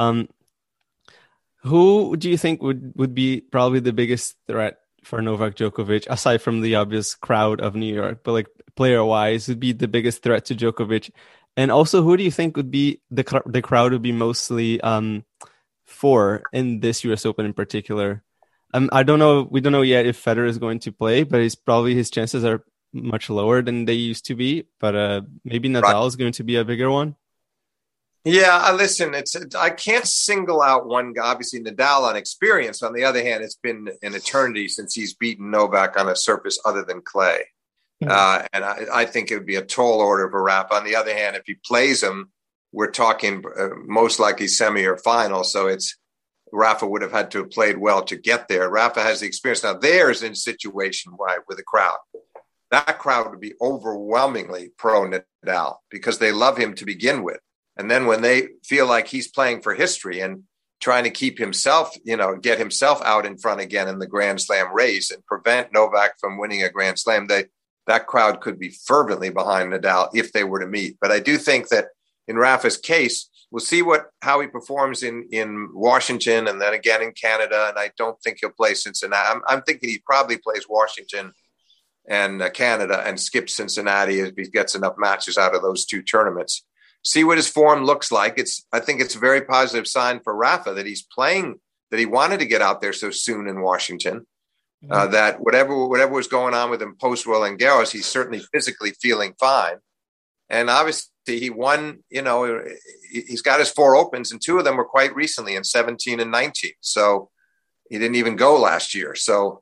who do you think would be probably the biggest threat for Novak Djokovic, aside from the obvious crowd of New York, but like player-wise, would be the biggest threat to Djokovic? And also, who do you think would be the crowd would be mostly for in this U.S. Open in particular? I don't know. We don't know yet if Federer is going to play, but his chances are much lower than they used to be. But maybe Nadal is going to be a bigger one. Yeah, listen, I can't single out one guy. Obviously, Nadal on experience. On the other hand, it's been an eternity since he's beaten Novak on a surface other than clay. Mm-hmm. And I think it would be a tall order for Rafa. On the other hand, if he plays him, we're talking most likely semi or final. So Rafa would have had to have played well to get there. Rafa has the experience. Now, there's a situation with a crowd. That crowd would be overwhelmingly pro Nadal because they love him to begin with. And then when they feel like he's playing for history and trying to keep himself, get himself out in front again in the Grand Slam race and prevent Novak from winning a Grand Slam, that crowd could be fervently behind Nadal if they were to meet. But I do think that in Rafa's case, We'll see how he performs in Washington and then again in Canada. And I don't think he'll play Cincinnati. I'm thinking he probably plays Washington and Canada and skips Cincinnati if he gets enough matches out of those two tournaments. See what his form looks like. I think it's a very positive sign for Rafa that he's playing, that he wanted to get out there so soon in Washington. That whatever was going on with him post Roland Garros, he's certainly physically feeling fine. And obviously he won, he's got his 4 Opens, and 2 of them were quite recently in 17 and 19. So he didn't even go last year. So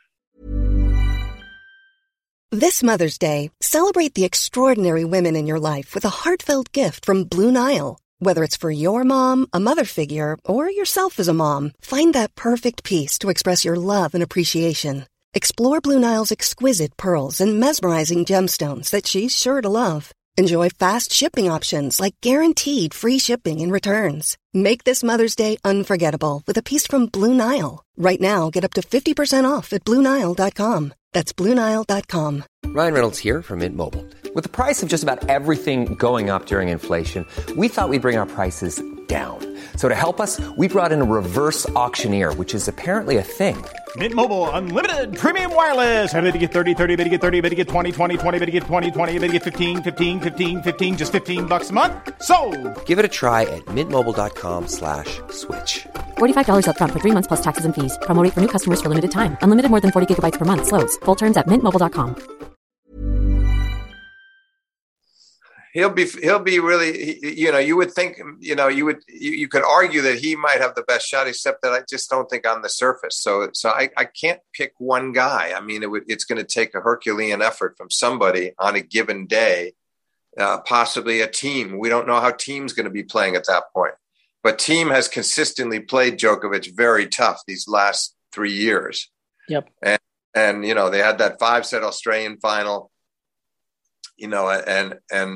this Mother's Day, celebrate the extraordinary women in your life with a heartfelt gift from Blue Nile. Whether it's for your mom, a mother figure, or yourself as a mom, find that perfect piece to express your love and appreciation. Explore Blue Nile's exquisite pearls and mesmerizing gemstones that she's sure to love. Enjoy fast shipping options like guaranteed free shipping and returns. Make this Mother's Day unforgettable with a piece from Blue Nile. Right now, get up to 50% off at BlueNile.com. That's BlueNile.com. Ryan Reynolds here from Mint Mobile. With the price of just about everything going up during inflation, we thought we'd bring our prices down. So to help us, we brought in a reverse auctioneer, which is apparently a thing. Mint Mobile Unlimited Premium Wireless. How to get 30, 30, bit to get 30, bit to get 20, 20, 20, bit to get 20, 20, bit to get 15, 15, 15, 15, just $15 a month? Sold! Give it a try at mintmobile.com/switch. $45 up front for 3 months plus taxes and fees. Promo rate for new customers for limited time. Unlimited more than 40 gigabytes per month. Slows full terms at mintmobile.com. He'll be really, you would think, you could argue that he might have the best shot, except that I just don't think on the surface. So I can't pick one guy. I mean, it's going to take a Herculean effort from somebody on a given day, possibly a team. We don't know how team's going to be playing at that point, but team has consistently played Djokovic very tough these last 3 years. Yep. And they had that 5-set Australian final, and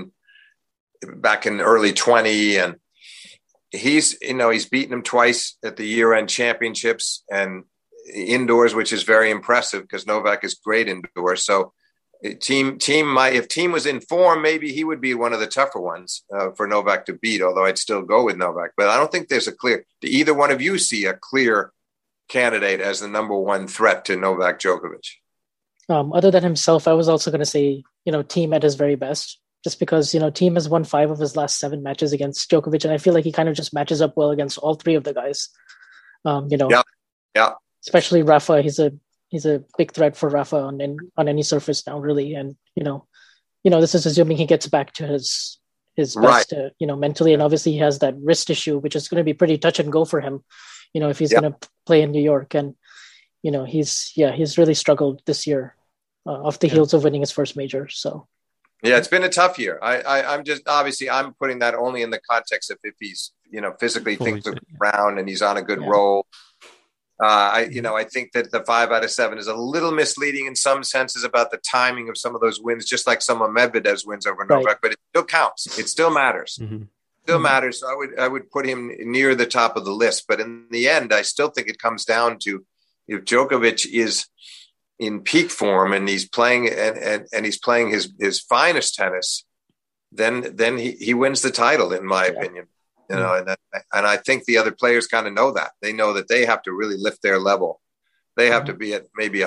back in early 20, and he's beaten him twice at the year-end championships and indoors, which is very impressive because Novak is great indoors. So if team was in form, maybe he would be one of the tougher ones for Novak to beat, although I'd still go with Novak. But I don't think there's do either one of you see a clear candidate as the number one threat to Novak Djokovic? Other than himself, I was also going to say, team at his very best. Just because, Team has won 5 of his last 7 matches against Djokovic. And I feel like he kind of just matches up well against all 3 of the guys. Yeah. Especially Rafa. He's a big threat for Rafa on any surface now, really. And, this is assuming he gets back to his best, right. Mentally. And obviously he has that wrist issue, which is going to be pretty touch and go for him, if he's going to play in New York. And, he's really struggled this year off the heels of winning his first major. So. Yeah, it's been a tough year. I'm putting that only in the context of if he's, physically thinks around and he's on a good roll. I think that the 5 out of 7 is a little misleading in some senses about the timing of some of those wins, just like some of Medvedev's wins over Novak, but it still counts. It still matters. Still matters. So I would put him near the top of the list. But in the end, I still think it comes down to if Djokovic is in peak form and he's playing and he's playing his finest tennis, then he wins the title, in my opinion. And I think the other players kind of know that. They know that they have to really lift their level. They have to be at maybe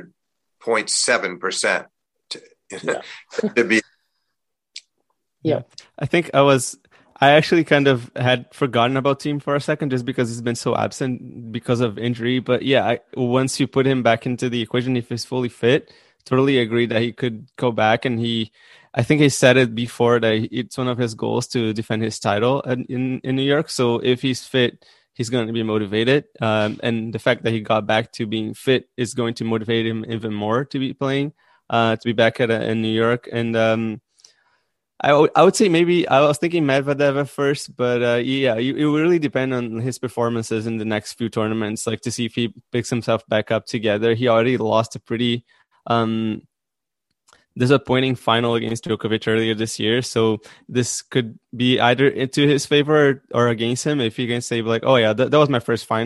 100.7% to be. Yeah, I think I actually kind of had forgotten about Team for a second just because he's been so absent because of injury. But yeah, once you put him back into the equation, if he's fully fit, totally agree that he could go back. And I think he said it before that it's one of his goals to defend his title in New York. So if he's fit, he's going to be motivated. And the fact that he got back to being fit is going to motivate him even more to be playing, to be back in New York. And, I would say maybe I was thinking Medvedev at first, but it will really depend on his performances in the next few tournaments, like to see if he picks himself back up together. He already lost a pretty disappointing final against Djokovic earlier this year, so this could be either to his favor or against him. If he can say like, oh yeah, that was my first final,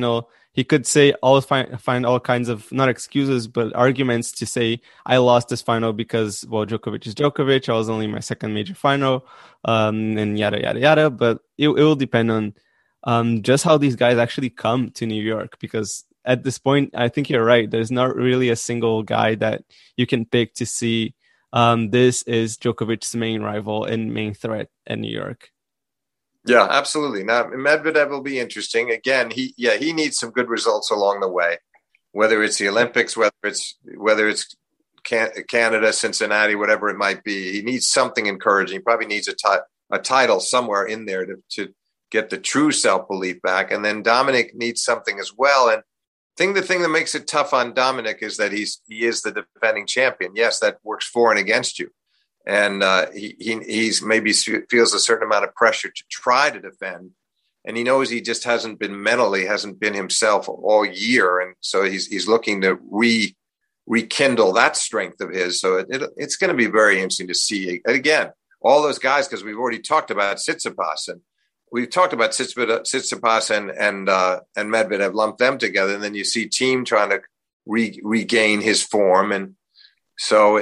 he could say find all kinds of, not excuses, but arguments to say, I lost this final because, well, Djokovic is Djokovic. I was only my second major final, and yada, yada, yada. But it will depend on just how these guys actually come to New York, because at this point, I think you're right. There's not really a single guy that you can pick to see this is Djokovic's main rival and main threat at New York. Yeah, absolutely. Now, Medvedev will be interesting. Again, he needs some good results along the way, whether it's the Olympics, whether it's Canada, Cincinnati, whatever it might be. He needs something encouraging. He probably needs a title somewhere in there to get the true self-belief back. And then Dominic needs something as well. And the thing that makes it tough on Dominic is that he is the defending champion. Yes, that works for and against you. And he's maybe feels a certain amount of pressure to try to defend, and he knows he just hasn't been himself all year, and so he's looking to rekindle that strength of his. So it's going to be very interesting to see again all those guys, because we've already talked about Tsitsipas, and we've talked about Tsitsipas and Medvedev, lumped them together, and then you see Thiem trying to regain his form. And so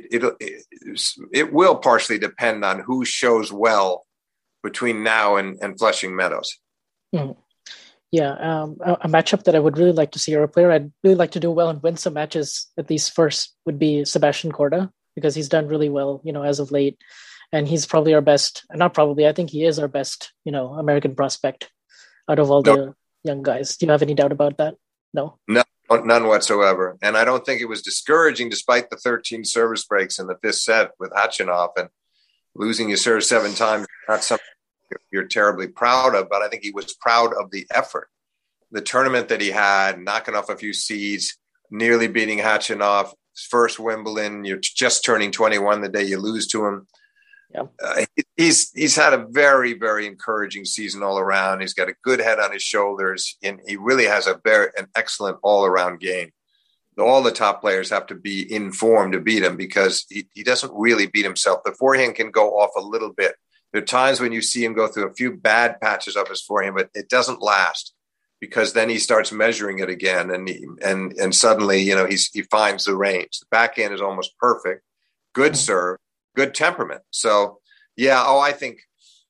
it will partially depend on who shows well between now and Flushing Meadows. Mm. Yeah, a matchup that I would really like to see, or a player I'd really like to do well and win some matches at least first, would be Sebastian Korda, because he's done really well, as of late, and he's probably our best. Not probably, I think he is our best, American prospect out of all the young guys. Do you have any doubt about that? No. None whatsoever. And I don't think it was discouraging, despite the 13 service breaks in the fifth set with Khachanov, and losing your serve 7 times, not something you're terribly proud of, but I think he was proud of the effort. The tournament that he had, knocking off a few seeds, nearly beating Khachanov, first Wimbledon, you're just turning 21 the day you lose to him. Yeah. He's had a very, very encouraging season all around. He's got a good head on his shoulders, and he really has an excellent all-around game. All the top players have to be in form to beat him, because he doesn't really beat himself. The forehand can go off a little bit. There are times when you see him go through a few bad patches of his forehand, but it doesn't last, because then he starts measuring it again, and suddenly he finds the range. The backhand is almost perfect. Good serve. Good temperament. So, yeah. I think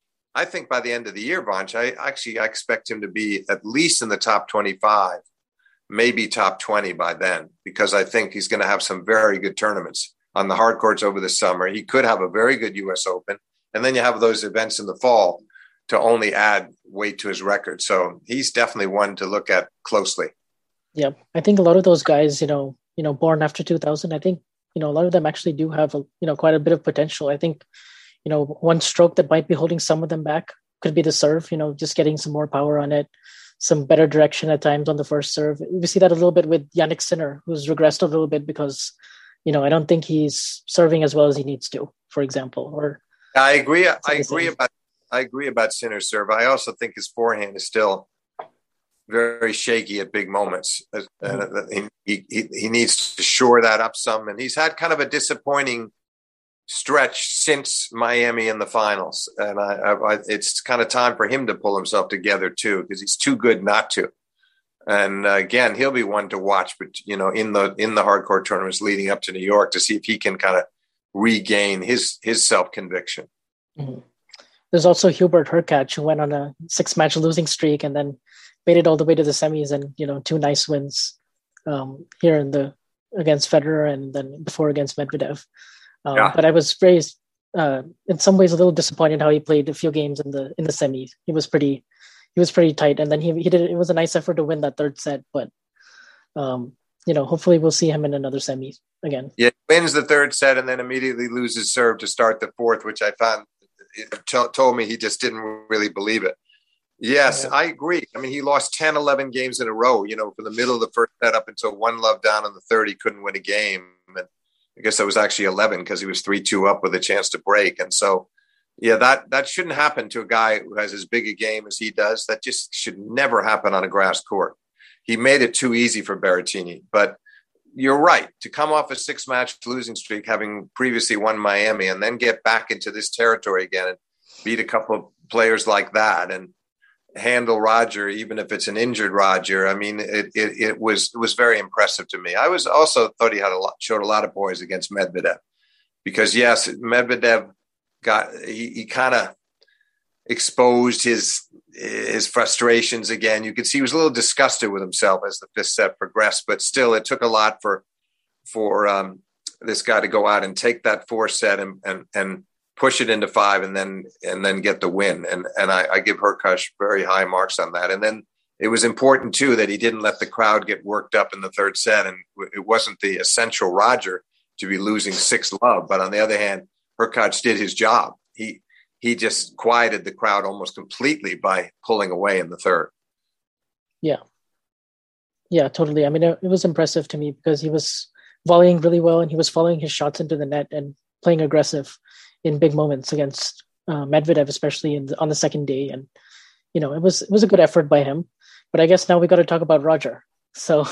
by the end of the year, Vanch, I expect him to be at least in the top 25, maybe top 20 by then, because I think he's going to have some very good tournaments on the hard courts over the summer. He could have a very good U.S. Open, and then you have those events in the fall to only add weight to his record. So he's definitely one to look at closely. Yeah, I think a lot of those guys, born after 2000, I think, a lot of them actually do have, quite a bit of potential. I think, one stroke that might be holding some of them back could be the serve, just getting some more power on it, some better direction at times on the first serve. We see that a little bit with Jannik Sinner, who's regressed a little bit because, I don't think he's serving as well as he needs to, for example. Or I agree about Sinner's serve. I also think his forehand is still very shaky at big moments. He needs to shore that up some, and he's had kind of a disappointing stretch since Miami in the finals, and it's kind of time for him to pull himself together too, because he's too good not to. And again, he'll be one to watch, but in the hardcore tournaments leading up to New York, to see if he can kind of regain his self-conviction. Mm-hmm. There's also Hubert Hurkacz, who went on a 6-match losing streak and then made it all the way to the semis, and 2 nice wins here against Federer, and then before against Medvedev. But I was very, in some ways, a little disappointed how he played a few games in the semis. He was pretty tight, and then he did. It was a nice effort to win that third set, but hopefully we'll see him in another semi again. Yeah, wins the third set and then immediately loses serve to start the fourth, which I found told me he just didn't really believe it. Yes, I agree. I mean, he lost 10, 11 games in a row, from the middle of the first set up until 1-love down in the third. He couldn't win a game. And I guess that was actually 11, because he was 3-2 up with a chance to break. And so, yeah, that shouldn't happen to a guy who has as big a game as he does. That just should never happen on a grass court. He made it too easy for Berrettini. But you're right. To come off a 6-match losing streak, having previously won Miami, and then get back into this territory again and beat a couple of players like that, and handle Roger, even if it's an injured Roger. I mean, it was very impressive to me. I was also thought he showed a lot of poise against Medvedev, because yes, Medvedev he kind of exposed his frustrations again. You could see he was a little disgusted with himself as the fifth set progressed, but still, it took a lot for this guy to go out and take that fourth set and push it into 5 and then get the win. And I give Hurkacz very high marks on that. And then it was important too that he didn't let the crowd get worked up in the third set. And it wasn't the essential Roger to be losing 6-love. But on the other hand, Hurkacz did his job. He just quieted the crowd almost completely by pulling away in the third. Yeah, totally. I mean, it was impressive to me because he was volleying really well and he was following his shots into the net and playing aggressive in big moments against Medvedev, especially on the second day. And, it was a good effort by him. But I guess now we got to talk about Roger. So,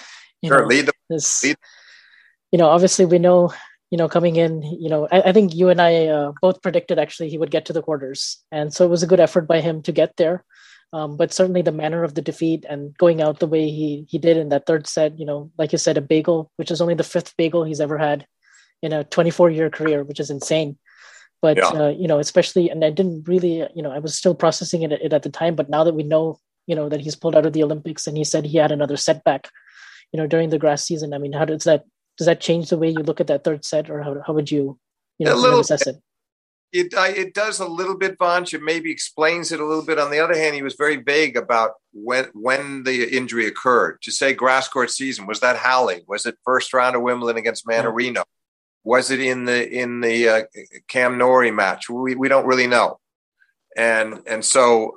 obviously we know, coming in, I think you and I both predicted actually he would get to the quarters. And so it was a good effort by him to get there. But certainly the manner of the defeat and going out the way he did in that third set, like you said, a bagel, which is only the 5th bagel he's ever had in a 24-year career, which is insane. But, especially, and I didn't really, I was still processing it at the time, but now that we know, that he's pulled out of the Olympics and he said he had another setback, during the grass season. I mean, how does that change the way you look at that third set, or how would you, assess it? It does a little bit, Vanch. It maybe explains it a little bit. On the other hand, he was very vague about when the injury occurred. To say grass court season, was that Halle? Was it first round of Wimbledon against Mannarino? Was it in the Cam Norrie match? We don't really know, and so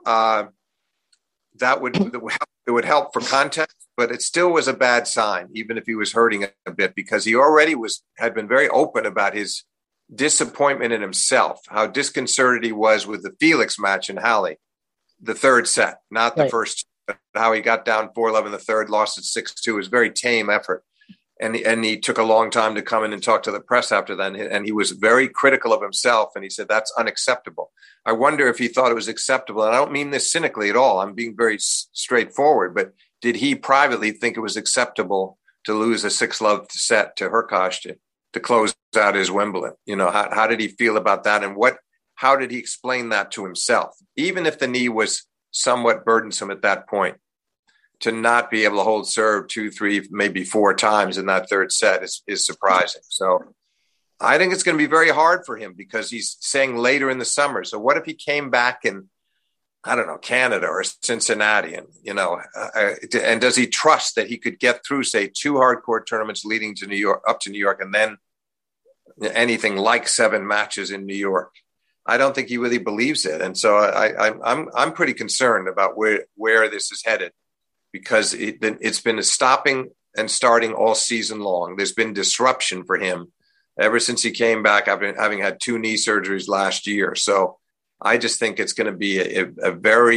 that would help for context. But it still was a bad sign, even if he was hurting a bit, because he already had been very open about his disappointment in himself, how disconcerted he was with the Felix match in Halle, the third set, not the first, but how he got down 4-11 in the third, lost at 6-2. It was a very tame effort. And he took a long time to come in and talk to the press after that. And he was very critical of himself. And he said, that's unacceptable. I wonder if he thought it was acceptable. And I don't mean this cynically at all. I'm being very straightforward. But did he privately think it was acceptable to lose a 6-love set to Hurkacz to close out his Wimbledon? How did he feel about that? And how did he explain that to himself? Even if the knee was somewhat burdensome at that point, to not be able to hold serve 2, 3, maybe 4 times in that third set is surprising. So I think it's going to be very hard for him, because he's saying later in the summer. So what if he came back in, I don't know, Canada or Cincinnati, and, and does he trust that he could get through, say, 2 hardcore tournaments leading to New York, up to New York, and then anything like 7 matches in New York? I don't think he really believes it. And so I'm pretty concerned about where this is headed, because it's been a stopping and starting all season long. There's been disruption for him ever since he came back after having had 2 knee surgeries last year. So I just think it's going to be a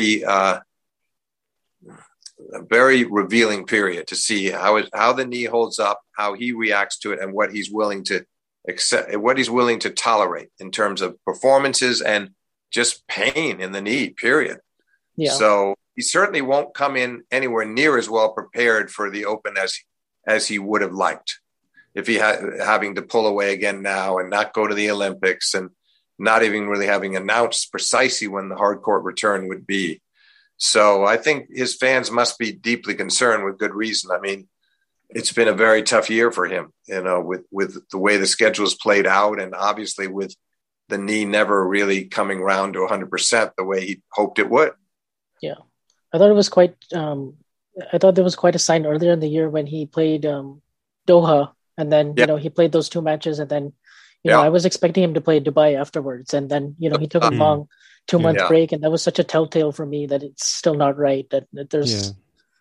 very revealing period to see how the knee holds up, how he reacts to it, and what he's willing to accept, what he's willing to tolerate in terms of performances and just pain in the knee, period. Yeah. So he certainly won't come in anywhere near as well prepared for the Open as he would have liked, if he having to pull away again now and not go to the Olympics and not even really having announced precisely when the hard court return would be. So I think his fans must be deeply concerned, with good reason. I mean, it's been a very tough year for him, with the way the schedule is played out, and obviously with the knee never really coming around to 100% the way he hoped it would. Yeah. I thought it was quite, I thought there was quite a sign earlier in the year when he played Doha, and then, he played those 2 matches, and then, I was expecting him to play Dubai afterwards. And then, he took a long 2-month break, and that was such a telltale for me that it's still not right, that there's,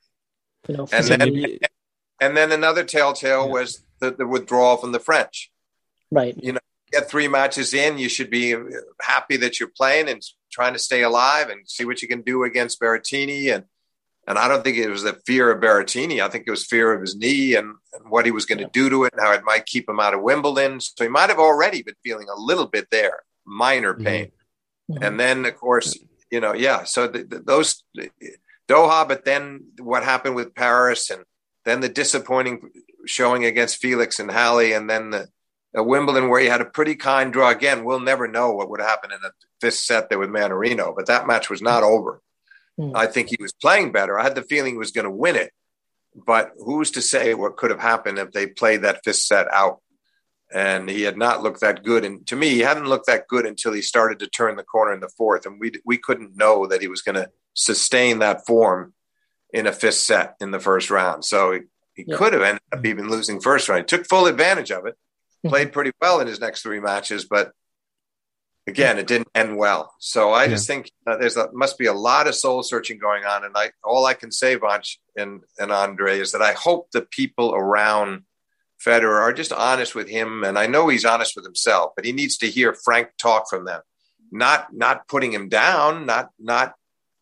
and then another telltale was the withdrawal from the French. Right. Get 3 matches in, you should be happy that you're playing and trying to stay alive and see what you can do against Berrettini. And I don't think it was the fear of Berrettini. I think it was fear of his knee and what he was going to do to it and how it might keep him out of Wimbledon. So he might have already been feeling a little bit there, minor pain. Mm-hmm. And then, of course, So those Doha, but then what happened with Paris, and then the disappointing showing against Felix and Halle, and then the Wimbledon where he had a pretty kind draw. Again, we'll never know what would happen in the fifth set there with Mannarino, but that match was not over. I think he was playing better. I had the feeling he was going to win it, but who's to say what could have happened if they played that fifth set out? And he had not looked that good. And to me, he hadn't looked that good until he started to turn the corner in the fourth. And we couldn't know that he was going to sustain that form in a fifth set in the first round. So he could have ended up even losing first round. He took full advantage of it, played pretty well in his next three matches, but again, it didn't end well. So I just think must be a lot of soul searching going on. And all I can say, Vanch and Andre, is that I hope the people around Federer are just honest with him. And I know he's honest with himself, but he needs to hear frank talk from them, not putting him down, not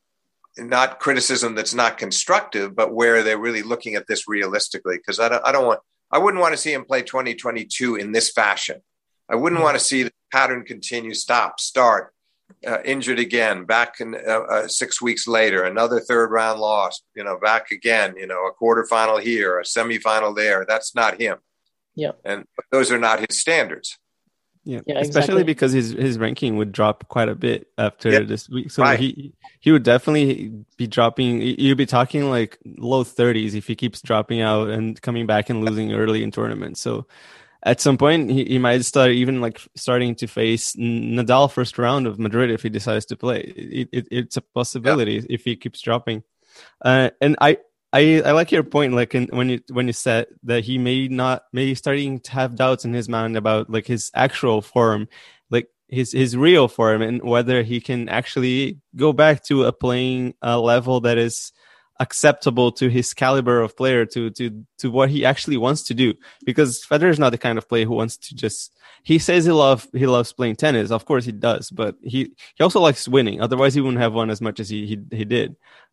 criticism that's not constructive, but where they're really looking at this realistically. Because I wouldn't want to see him play 2022 in this fashion. I wouldn't want to see the pattern continue, stop, start, injured again, back in 6 weeks later, another third round loss, back again, a quarterfinal here, a semifinal there. That's not him. Yeah. And those are not his standards. Yeah, especially because his ranking would drop quite a bit after this week. So he would definitely be dropping. You'd be talking like low 30s if he keeps dropping out and coming back and losing early in tournaments. So at some point, he might start starting to face Nadal first round of Madrid if he decides to play. It's a possibility if he keeps dropping. And I like your point, when you said that he may starting to have doubts in his mind about like his actual form, like his real form, and whether he can actually go back to a playing level that is acceptable to his caliber of player, to what he actually wants to do. Because Federer is not the kind of player who wants to just. He says he loves playing tennis. Of course he does, but he also likes winning. Otherwise he wouldn't have won as much as he did.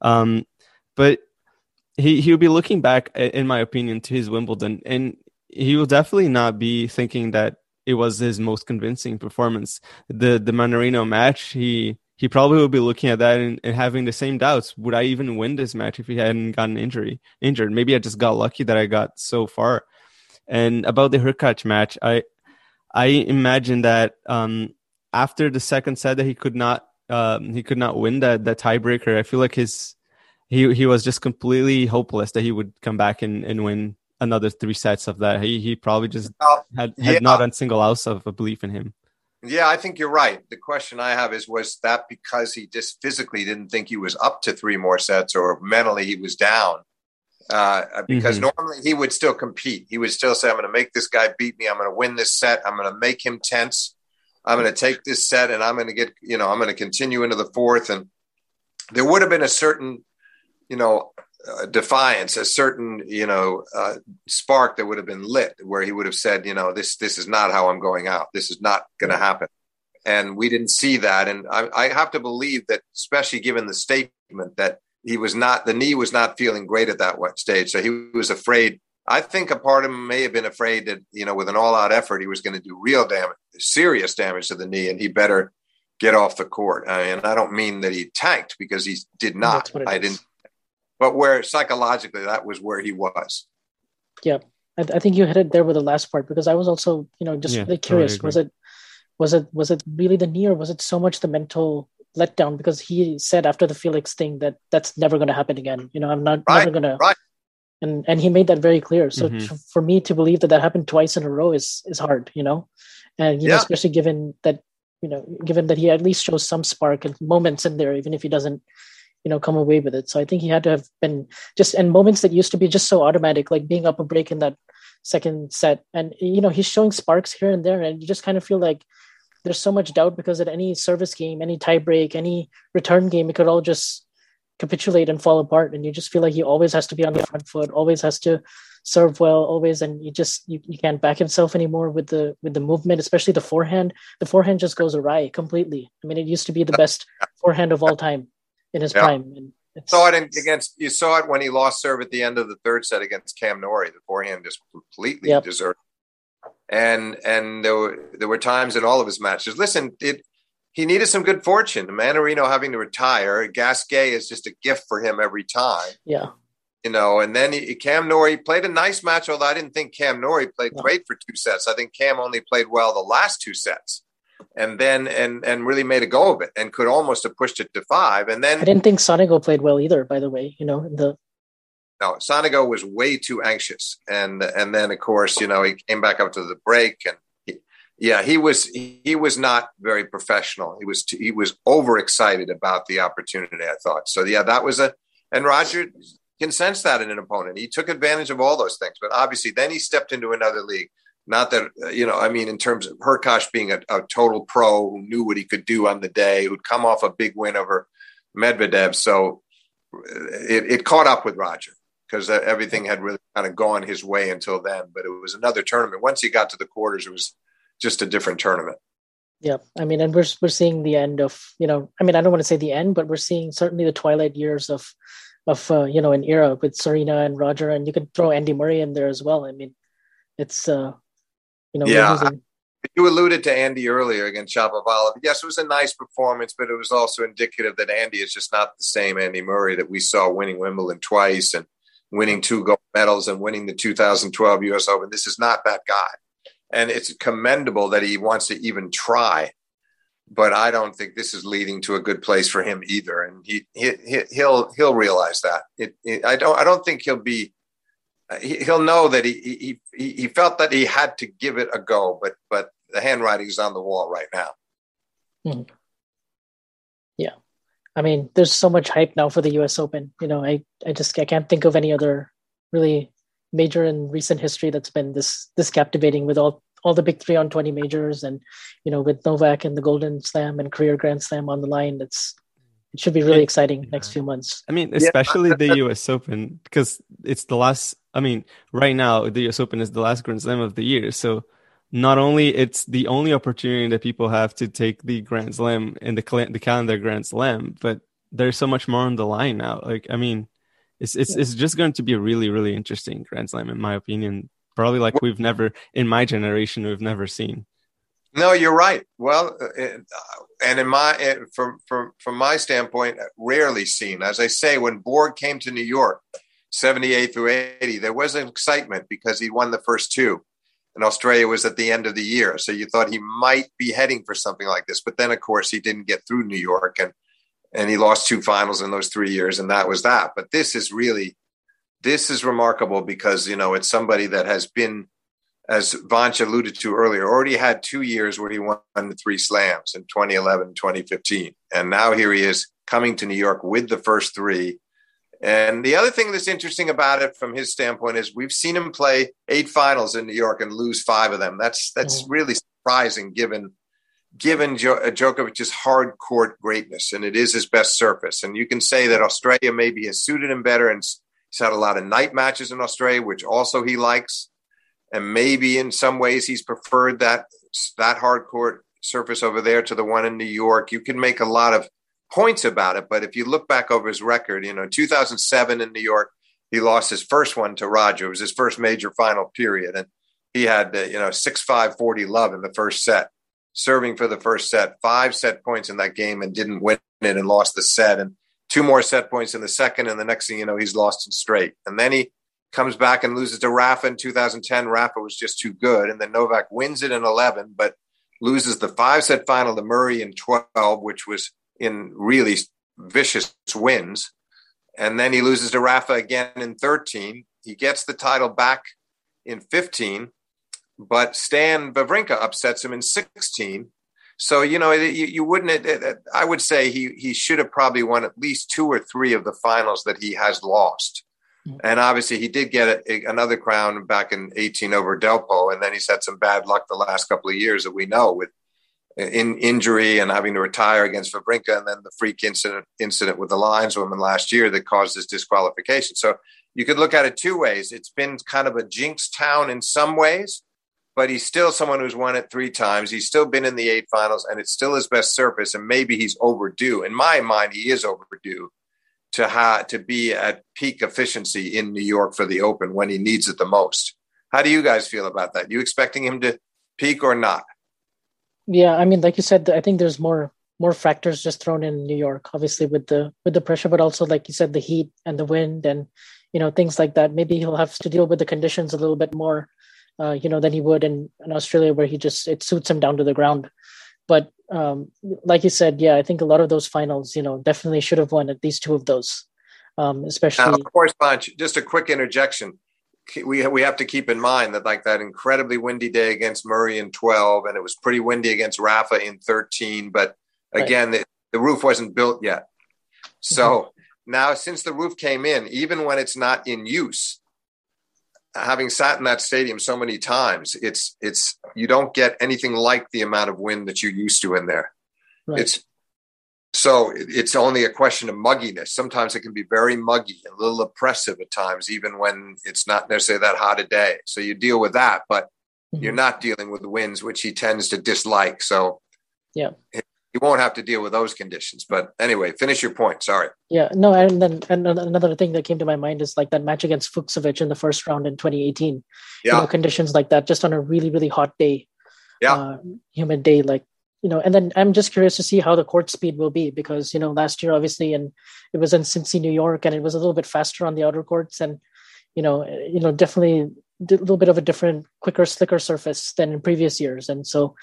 But he'll be looking back, in my opinion, to his Wimbledon, and he will definitely not be thinking that it was his most convincing performance. The Mannarino match, he probably will be looking at that and having the same doubts. Would I even win this match if he hadn't gotten injured? Maybe I just got lucky that I got so far. And about the Hurkacz match, I imagine that after the second set that he could not win that tiebreaker. I feel like he was just completely hopeless that he would come back and win another 3 sets of that. He probably just had not a single ounce of a belief in him. Yeah, I think you're right. The question I have was that because he just physically didn't think he was up to 3 more sets, or mentally he was down? Because normally he would still compete. He would still say, I'm going to make this guy beat me. I'm going to win this set. I'm going to make him tense. I'm going to take this set and I'm going to I'm going to continue into the fourth. And there would have been a certain, defiance, a certain, spark that would have been lit where he would have said, this is not how I'm going out. This is not going to happen. And we didn't see that. And I have to believe that, especially given the statement that the knee was not feeling great at that stage. So he was afraid. I think a part of him may have been afraid that, with an all out effort, he was going to do real damage, serious damage to the knee, and he better get off the court. And I don't mean that he tanked, because he did not. But where psychologically that was where he was. Yeah, I think you hit it there with the last part, because I was also, really curious. Totally was it really the knee, or was it so much the mental letdown? Because he said after the Felix thing that that's never going to happen again. I'm never going to. Right. And he made that very clear. So for me to believe that happened twice in a row is hard, and especially given that he at least shows some spark and moments in there, even if he doesn't come away with it. So I think he had to have been in moments that used to be just so automatic, like being up a break in that second set. And, he's showing sparks here and there. And you just kind of feel like there's so much doubt, because at any service game, any tie break, any return game, it could all just capitulate and fall apart. And you just feel like he always has to be on the front foot, always has to serve well, always. And you can't back himself anymore with the movement, especially the forehand. The forehand just goes awry completely. I mean, it used to be the best forehand of all time in his prime. And you saw it when he lost serve at the end of the third set against Cam Norrie. The forehand just completely deserted. And there were times in all of his matches. Listen, he needed some good fortune. Mannarino having to retire, Gasquet is just a gift for him every time. Yeah. And then Cam Norrie played a nice match, although I didn't think Cam Norrie played great for 2 sets. I think Cam only played well the last 2 sets. And then and really made a go of it and could almost have pushed it to 5. And then I didn't think Sonego played well either, by the way. No, Sonego was way too anxious. And then of course, he came back up to the break and he was not very professional. He was overexcited about the opportunity, I thought. So that was and Roger can sense that in an opponent. He took advantage of all those things, but obviously then he stepped into another league. Not that, in terms of Hurkacz being a total pro who knew what he could do on the day, who'd come off a big win over Medvedev. So it caught up with Roger because everything had really kind of gone his way until then. But it was another tournament. Once he got to the quarters, it was just a different tournament. Yeah. And we're seeing the end of, I don't want to say the end, but we're seeing certainly the twilight years of an era with Serena and Roger. And you could throw Andy Murray in there as well. It's, you alluded to Andy earlier against Shapovalov. Yes, it was a nice performance, but it was also indicative that Andy is just not the same Andy Murray that we saw winning Wimbledon twice and winning 2 gold medals and winning the 2012 U.S. Open. This is not that guy. And it's commendable that he wants to even try. But I don't think this is leading to a good place for him either. And he'll realize that. I don't think he'll be. He'll know that he felt that he had to give it a go, but the handwriting is on the wall right now. Mm. Yeah. There's so much hype now for the US Open. I can't think of any other really major in recent history that's been this captivating with all the big 3 on 20 majors and, with Novak and the Golden Slam and career Grand Slam on the line. It should be really exciting next few months. Especially the US Open, because it's the last, right now, the US Open is the last Grand Slam of the year. So not only it's the only opportunity that people have to take the Grand Slam in the calendar Grand Slam, but there's so much more on the line now. It's just going to be a really, really interesting Grand Slam, in my opinion. Probably like in my generation, we've never seen. No, you're right. Well, and from my standpoint, rarely seen. As I say, when Borg came to New York, 78 through 80, there was an excitement because he won the first 2. And Australia was at the end of the year. So you thought he might be heading for something like this. But then, of course, he didn't get through New York and he lost 2 finals in those 3 years. And that was that. But this is remarkable because, it's somebody that has been, as Vanch alluded to earlier, already had 2 years where he won the 3 slams in 2011, 2015. And now here he is coming to New York with the first 3. And the other thing that's interesting about it from his standpoint is we've seen him play 8 finals in New York and lose 5 of them. That's really surprising given Djokovic's hard court greatness, and it is his best surface. And you can say that Australia maybe has suited him better, and he's had a lot of night matches in Australia, which also he likes. And maybe in some ways he's preferred that hard court surface over there to the one in New York. You can make a lot of points about it, but if you look back over his record, 2007 in New York, he lost his first one to Roger. It was his first major final period, and he had 6-5 40 love in the first set, serving for the first set, 5 set points in that game, and didn't win it and lost the set, and 2 more set points in the second, and the next thing you know, he's lost in straight. And then he comes back and loses to Rafa in 2010. Rafa was just too good, and then Novak wins it in 11, but loses the 5-set final to Murray in 12, which was in really vicious wins. And then he loses to Rafa again in 13. He gets the title back in 15, but Stan Wawrinka upsets him in 16. So, you wouldn't, I would say he should have probably won at least 2 or 3 of the finals that he has lost. And obviously he did get another crown back in 18 over Delpo. And then he's had some bad luck the last couple of years that we know with injury and having to retire against Wawrinka, and then the freak incident with the lineswoman last year that caused his disqualification. So you could look at it 2 ways. It's been kind of a jinx town in some ways, but he's still someone who's won it 3 times. He's still been in the 8 finals, and it's still his best surface. And maybe he's overdue. In my mind, he is overdue to be at peak efficiency in New York for the Open when he needs it the most. How do you guys feel about that? You expecting him to peak or not? Yeah, like you said, I think there's more more factors just thrown in New York, obviously with the pressure, but also like you said, the heat and the wind and things like that. Maybe he'll have to deal with the conditions a little bit more, than he would in Australia, where it suits him down to the ground. But like you said, yeah, I think a lot of those finals, definitely should have won at least two of those, especially. Now, of course, Vanch, just a quick interjection. We have to keep in mind that like that incredibly windy day against Murray in 12, and it was pretty windy against Rafa in 13. But again, right. the roof wasn't built yet. So now since the roof came in, even when it's not in use, having sat in that stadium so many times, it's you don't get anything like the amount of wind that you're used to in there. Right. It's only a question of mugginess. Sometimes it can be very muggy, a little oppressive at times, even when it's not necessarily that hot a day. So you deal with that, but you're not dealing with the winds, which he tends to dislike. So yeah, you won't have to deal with those conditions. But anyway, finish your point. Sorry. Yeah, no, and then another thing that came to my mind is like that match against Fucsovics in the first round in 2018. Yeah, conditions like that, just on a really, really hot day. Yeah, humid day, like. And then I'm just curious to see how the court speed will be because, last year, obviously, and it was in Cincy, New York, and it was a little bit faster on the outer courts and, definitely a little bit of a different, quicker, slicker surface than in previous years. And so,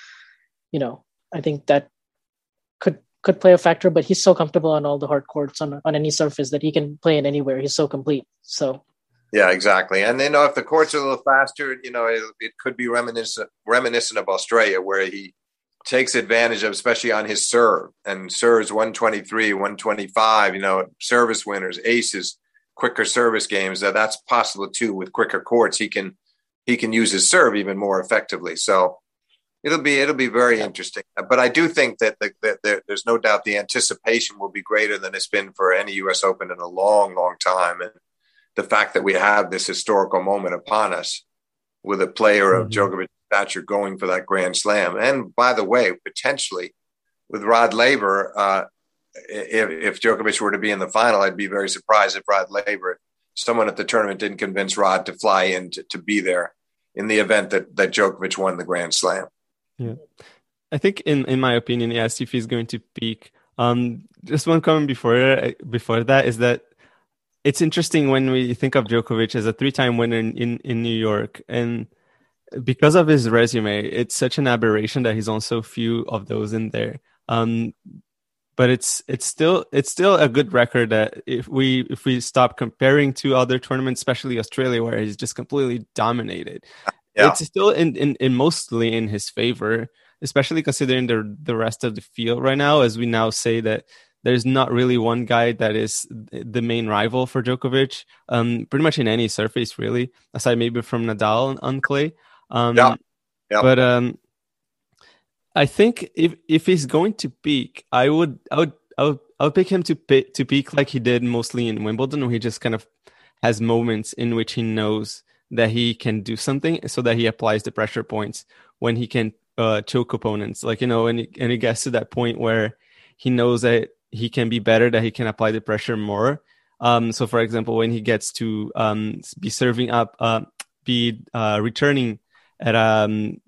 I think that could play a factor, but he's so comfortable on all the hard courts on any surface that he can play in anywhere. He's so complete. So. Yeah, exactly. And then if the courts are a little faster, it could be reminiscent of Australia where he takes advantage of, especially on his serve, and serves 123, 125, service winners, aces, quicker service games. That's possible too with quicker courts. He can use his serve even more effectively. So it'll be very interesting. But I do think that there's no doubt the anticipation will be greater than it's been for any U.S. Open in a long, long time. And the fact that we have this historical moment upon us with a player of Djokovic stature going for that Grand Slam. And by the way, potentially with Rod Laver, if Djokovic were to be in the final, I'd be very surprised if Rod Laver, someone at the tournament, didn't convince Rod to fly in to be there in the event that Djokovic won the Grand Slam. Yeah, I think in my opinion, yes, if he's going to peak. Just one comment before that is that it's interesting when we think of Djokovic as a 3-time winner in New York, and because of his resume, it's such an aberration that he's on so few of those in there. But it's still a good record that if we stop comparing to other tournaments, especially Australia, where he's just completely dominated, it's still in mostly in his favor, especially considering the rest of the field right now, as we now say that there's not really one guy that is the main rival for Djokovic, pretty much in any surface, really, aside maybe from Nadal on clay. But I think if he's going to peak, I would pick him to peak like he did mostly in Wimbledon, where he just kind of has moments in which he knows that he can do something, so that he applies the pressure points when he can choke opponents. Like, and he gets to that point where he knows that he can be better, that he can apply the pressure more. So, for example, when he gets to be serving up, returning at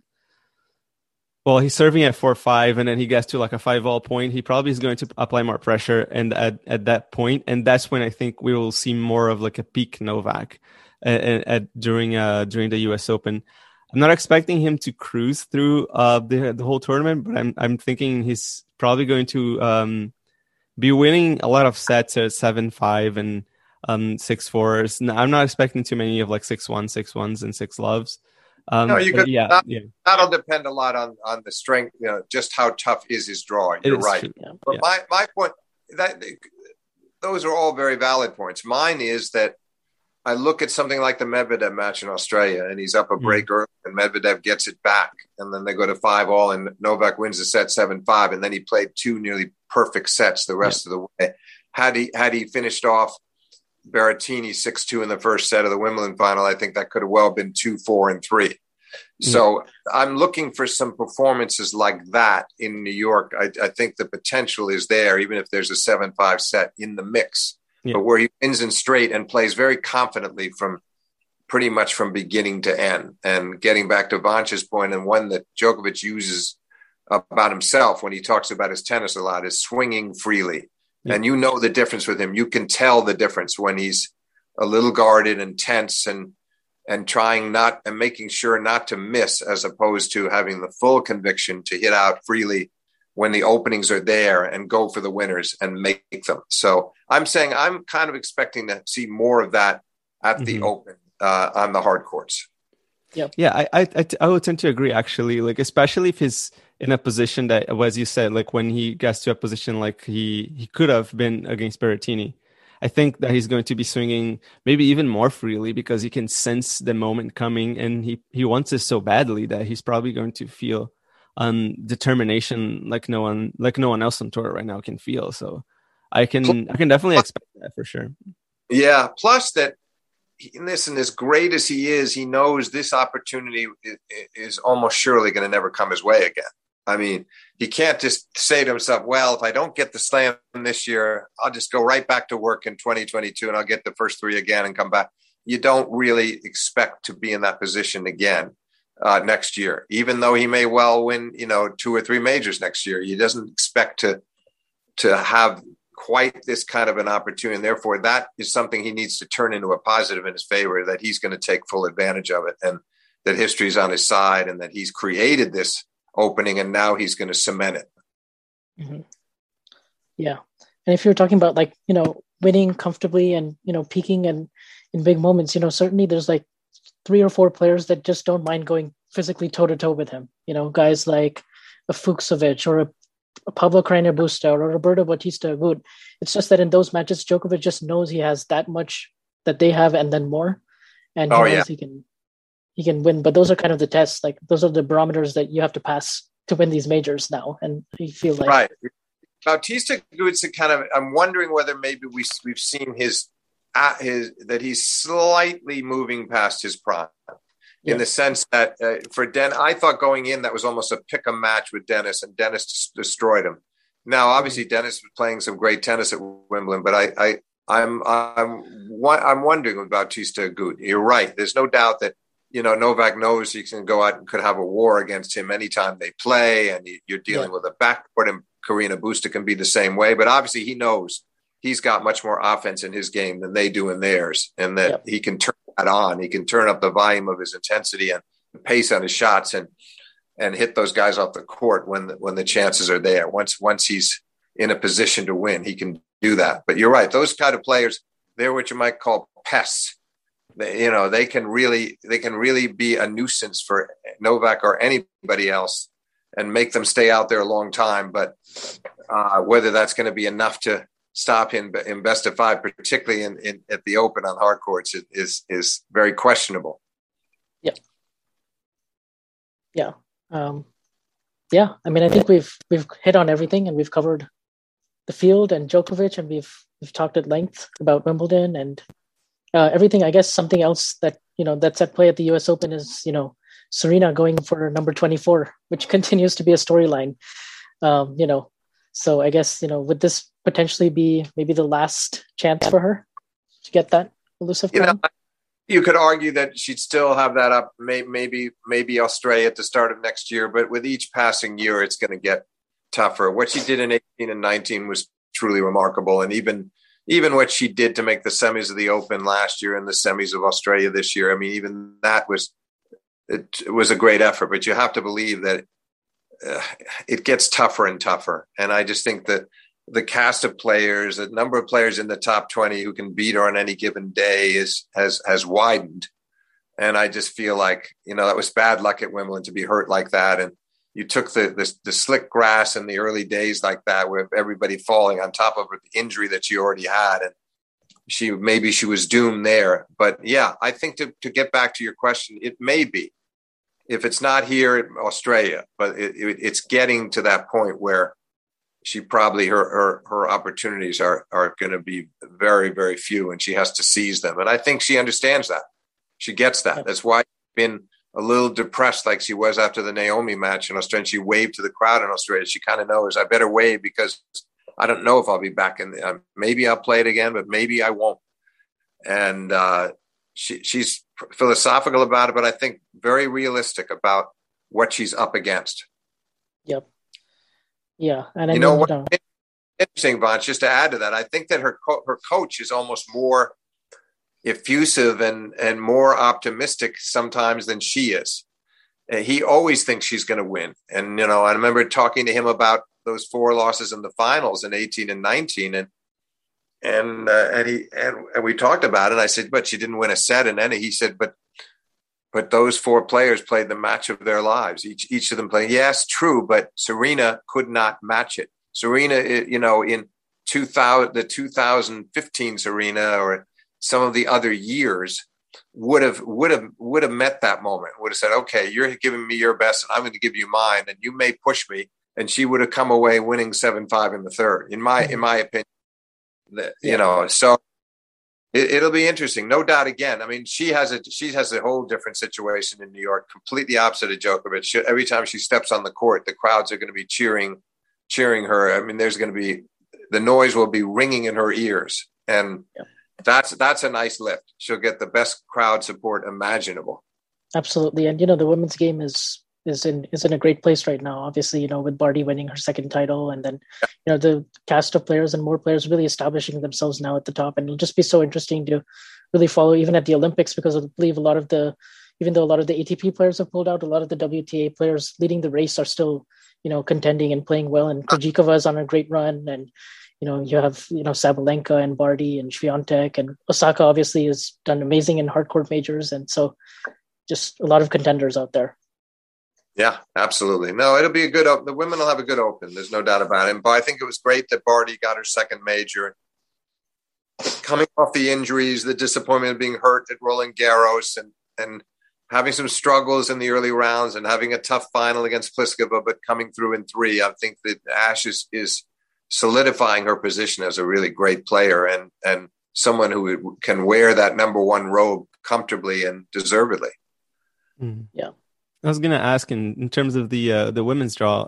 he's serving at 4-5, and then he gets to like a 5-all point. He probably is going to apply more pressure, and at that point, and that's when I think we will see more of like a peak Novak during the U.S. Open. I'm not expecting him to cruise through the whole tournament, but I'm thinking he's probably going to be winning a lot of sets at 7-5 and 6-4s. I'm not expecting too many of like 6-1, 6-1s, and 6-loves. That'll depend a lot on the strength, just how tough is his draw. You're right. But my point, those are all very valid points. Mine is that I look at something like the Medvedev match in Australia, and he's up a break early, and Medvedev gets it back, and then they go to 5-all, and Novak wins the set 7-5, and then he played 2 nearly perfect sets the rest of the way. Had he finished off Berrettini 6-2 in the first set of the Wimbledon final, I think that could have well been 2-4 and 3. So I'm looking for some performances like that in New York. I think the potential is there, even if there's a 7-5 set in the mix, but where he wins in straight and plays very confidently from pretty much from beginning to end. And getting back to Vanch's point, and one that Djokovic uses about himself when he talks about his tennis a lot is swinging freely. Yeah. And you know the difference with him. You can tell the difference when he's a little guarded and tense and trying not and making sure not to miss, as opposed to having the full conviction to hit out freely when the openings are there and go for the winners and make them. So I'm saying I'm kind of expecting to see more of that at the Open on the hard courts. Yep. Yeah, I would tend to agree, actually, like, especially if he's in a position that, as you said, like when he gets to a position like he could have been against Berrettini, I think that he's going to be swinging maybe even more freely because he can sense the moment coming, and he wants it so badly that he's probably going to feel determination like no one else on tour right now can feel. So I can definitely expect that for sure. Yeah. Plus that, listen, as great as he is, he knows this opportunity is almost surely going to never come his way again. I mean, he can't just say to himself, well, if I don't get the slam this year, I'll just go right back to work in 2022 and I'll get the first three again and come back. You don't really expect to be in that position again next year, even though he may well win, 2 or 3 majors next year. He doesn't expect to have quite this kind of an opportunity. And therefore, that is something he needs to turn into a positive in his favor, that he's going to take full advantage of it, and that history's on his side, and that he's created this opening and now he's going to cement it. Mm-hmm. Yeah. And if you're talking about winning comfortably and, peaking and in big moments, certainly there's like 3 or 4 players that just don't mind going physically toe to toe with him. Guys like a Fucsovics or a Pablo Carreño Busta or Roberto Bautista Agut. It's just that in those matches, Djokovic just knows he has that much that they have and then more. And knows he can win. But those are kind of the tests. Like, those are the barometers that you have to pass to win these majors now. And you feel like... Right. Bautista Agut, I'm wondering whether maybe we've seen that he's slightly moving past his prime. In the sense that for I thought going in, that was almost a pick 'em match with Dennis, and Dennis destroyed him. Now, obviously, Dennis was playing some great tennis at Wimbledon, but I'm wondering about Bautista Agut. You're right. There's no doubt that Novak knows he can go out and could have a war against him anytime they play, and you're dealing with a backcourt, and Carreño Busta can be the same way. But obviously, he knows he's got much more offense in his game than they do in theirs, and that he can turn that on. He can turn up the volume of his intensity and the pace on his shots and hit those guys off the court when the chances are there. Once he's in a position to win, he can do that. But you're right; those kind of players, they're what you might call pests. They can really be a nuisance for Novak or anybody else and make them stay out there a long time. But whether that's going to be enough to stop him in best of 5, particularly at the Open on hard courts, is very questionable. Yeah. Yeah. I mean, I think we've hit on everything, and we've covered the field and Djokovic, and we've talked at length about Wimbledon and everything. I guess something else that that's at play at the U.S. Open is Serena going for number 24, which continues to be a storyline. So I guess would this potentially be maybe the last chance for her to get that elusive crown? You could argue that she'd still have that up, maybe Australia at the start of next year, but with each passing year, it's going to get tougher. What she did in 18 and 19 was truly remarkable, and even what she did to make the semis of the Open last year and the semis of Australia this year, I mean, even that was a great effort. But you have to believe that it gets tougher and tougher, and I just think that the cast of players, the number of players in the top 20 who can beat her on any given day has widened. And I just feel like, that was bad luck at Wimbledon to be hurt like that. And you took the slick grass in the early days like that, with everybody falling on top of the injury that she already had. And she was doomed there. But yeah, I think to get back to your question, it may be, if it's not here in Australia, but it's getting to that point where she probably her opportunities are going to be very, very few, and she has to seize them. And I think she understands that. She gets that. That's why she's been a little depressed, like she was after the Naomi match in Australia. She waved to the crowd in Australia. She kind of knows, I better wave because I don't know if I'll be back in. Maybe I'll play it again, but maybe I won't. And she's philosophical about it, but I think very realistic about what she's up against. Yep. Yeah, and I you mean, know what? Interesting, Vance, just to add to that, I think that her coach is almost more effusive and more optimistic sometimes than she is. He always thinks she's going to win. And, I remember talking to him about those 4 losses in the finals in 18 and 19. And we talked about it. I said, but she didn't win a set. And then he said, but those 4 players played the match of their lives. Each of them played. Yes, true. But Serena could not match it. Serena, in the 2015 Serena or some of the other years would have met that moment, would have said, okay, you're giving me your best and I'm going to give you mine and you may push me. And she would have come away winning 7-5 in the third, in my opinion, so it'll be interesting. No doubt. Again, I mean, she has a whole different situation in New York, completely opposite of Djokovic. Every time she steps on the court, the crowds are going to be cheering her. I mean, the noise will be ringing in her ears. And that's a nice lift. She'll get the best crowd support imaginable. Absolutely. And, the women's game is in a great place right now. Obviously, with Barty winning her second title and then, the cast of players and more players really establishing themselves now at the top. And it'll just be so interesting to really follow even at the Olympics, because I believe even though a lot of the ATP players have pulled out, a lot of the WTA players leading the race are still, contending and playing well. And Krejcikova is on a great run. And, you have, Sabalenka and Barty and Swiatek, and Osaka obviously has done amazing in hardcourt majors. And so just a lot of contenders out there. Yeah, absolutely. No, it'll be the women will have a good open. There's no doubt about it. But I think it was great that Barty got her second major. Coming off the injuries, the disappointment of being hurt at Roland Garros and having some struggles in the early rounds and having a tough final against Pliskova, but coming through in 3. I think that Ash is solidifying her position as a really great player and someone who can wear that number 1 robe comfortably and deservedly. Yeah. I was going to ask in terms of the women's draw,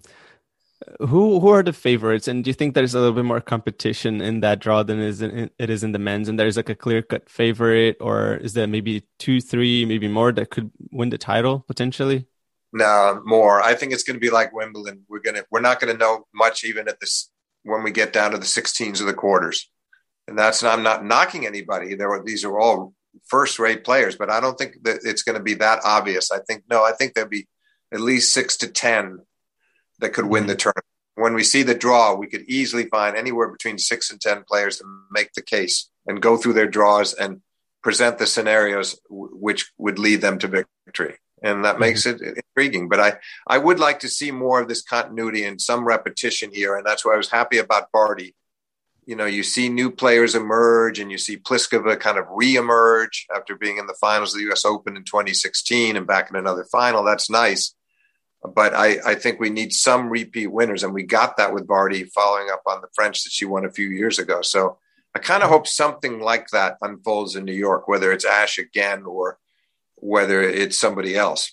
who are the favorites? And do you think there's a little bit more competition in that draw than it is in the men's? And there's like a clear-cut favorite, or is there maybe 2, 3, maybe more that could win the title potentially? No, more. I think it's going to be like Wimbledon. We're not going to know much even at this when we get down to the 16s or the quarters. And I'm not knocking anybody. These are all first-rate players, but I don't think that it's going to be that obvious. I think there'll be at least 6 to 10 that could win the tournament. When we see the draw, we could easily find anywhere between 6 and 10 players to make the case and go through their draws and present the scenarios which would lead them to victory. And that makes it intriguing. But I would like to see more of this continuity and some repetition here. And that's why I was happy about Barty. You see new players emerge and you see Pliskova kind of re-emerge after being in the finals of the US Open in 2016 and back in another final. That's nice. But I think we need some repeat winners. And we got that with Barty following up on the French that she won a few years ago. So I kind of hope something like that unfolds in New York, whether it's Ash again or whether it's somebody else,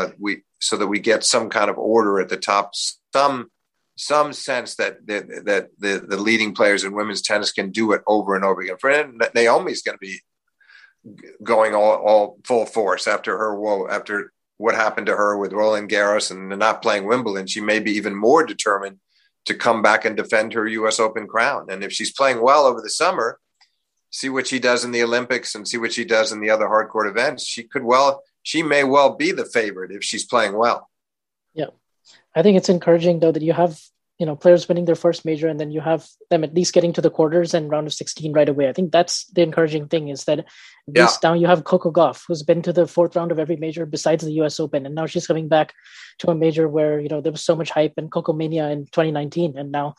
so that we get some kind of order at the top, some sense that the leading players in women's tennis can do it over and over again. For Naomi's going to be going all full force after what happened to her with Roland Garros and not playing Wimbledon. She may be even more determined to come back and defend her US Open crown. And if she's playing well over the summer, see what she does in the Olympics and see what she does in the other hardcourt events. She may well be the favorite if she's playing well. Yeah. I think it's encouraging though that you have, players winning their first major and then you have them at least getting to the quarters and round of 16 right away. I think that's the encouraging thing, is that at least now you have Coco Gauff, who's been to the 4th round of every major besides the US Open. And now she's coming back to a major where, there was so much hype and Coco Mania in 2019. And now,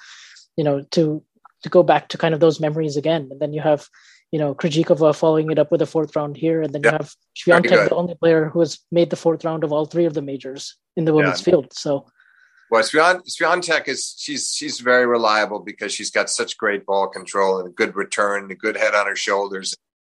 to go back to kind of those memories again. And then you have, Krejcikova following it up with a 4th round here. And then you have Swiatek, the only player who has made the 4th round of all 3 of the majors in the women's field. So, well, Swiatek she's very reliable because she's got such great ball control and a good return, a good head on her shoulders.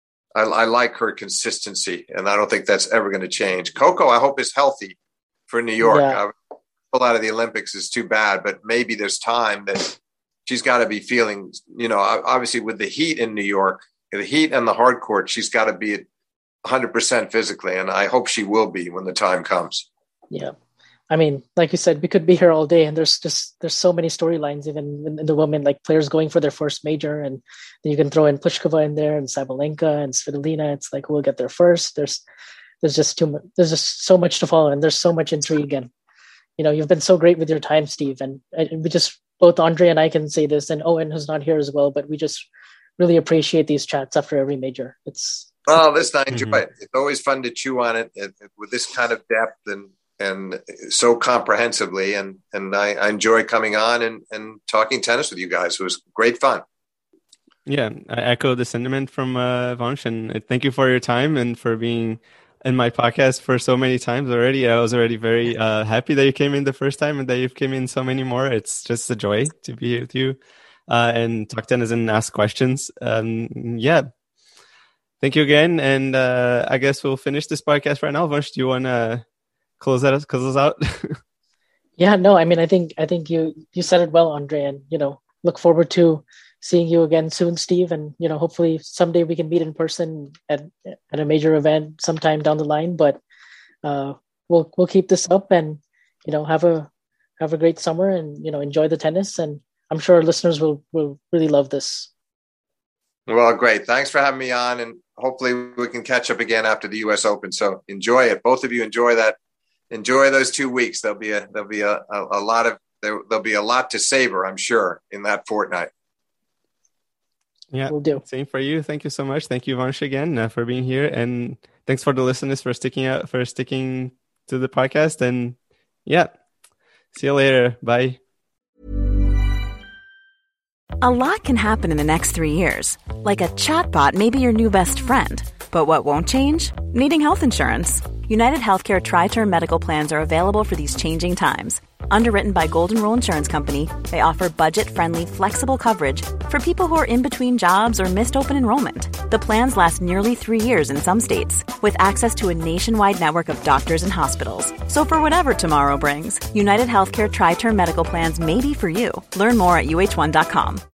I like her consistency, and I don't think that's ever going to change. Coco, I hope, is healthy for New York. Yeah. Pull out of the Olympics is too bad, but maybe there's time that she's got to be feeling, obviously with the heat in New York, the heat and the hard court, she's got to be at 100% physically. And I hope she will be when the time comes. Yeah. I mean, like you said, we could be here all day, and there's so many storylines, even in the women, like players going for their first major, and then you can throw in Pliskova in there, and Sabalenka and Svitolina. It's like, who will get there first? There's just too much. There's just so much to follow, and there's so much intrigue. And you've been so great with your time, Steve. And we just, both Andre and I can say this, and Owen, who's not here as well, but we just really appreciate these chats after every major. Listen, I enjoy it. It's always fun to chew on it with this kind of depth and so comprehensively. And I enjoy coming on and talking tennis with you guys. It was great fun. Yeah, I echo the sentiment from Vansh, and thank you for your time and for being in my podcast for so many times already. I was already very happy that you came in the first time and that you've came in so many more. It's just a joy to be here with you and talk tennis and ask questions. Yeah. Thank you again. And I guess we'll finish this podcast right now. Vansh, do you want to close us out? Yeah, no, I mean, I think you said it well, Andre, and, look forward to seeing you again soon, Steve. And, hopefully someday we can meet in person at a major event sometime down the line, but we'll keep this up and, have a great summer and, enjoy the tennis. And I'm sure our listeners will really love this. Well, great. Thanks for having me on, and hopefully we can catch up again after the US Open. So enjoy it. Both of you enjoy that. Enjoy those 2 weeks. There'll be a lot to savor, I'm sure, in that fortnight. Yeah, we'll do. Same for you. Thank you so much. Thank you, Vansh, again for being here, and thanks for the listeners for sticking to the podcast. And yeah, see you later. Bye. A lot can happen in the next 3 years. Like a chatbot may be your new best friend. But what won't change? Needing health insurance. United Healthcare Tri-Term Medical Plans are available for these changing times. Underwritten by Golden Rule Insurance Company, they offer budget-friendly, flexible coverage for people who are in between jobs or missed open enrollment. The plans last nearly 3 years in some states, with access to a nationwide network of doctors and hospitals. So for whatever tomorrow brings, United Healthcare Tri-Term Medical Plans may be for you. Learn more at uh1.com.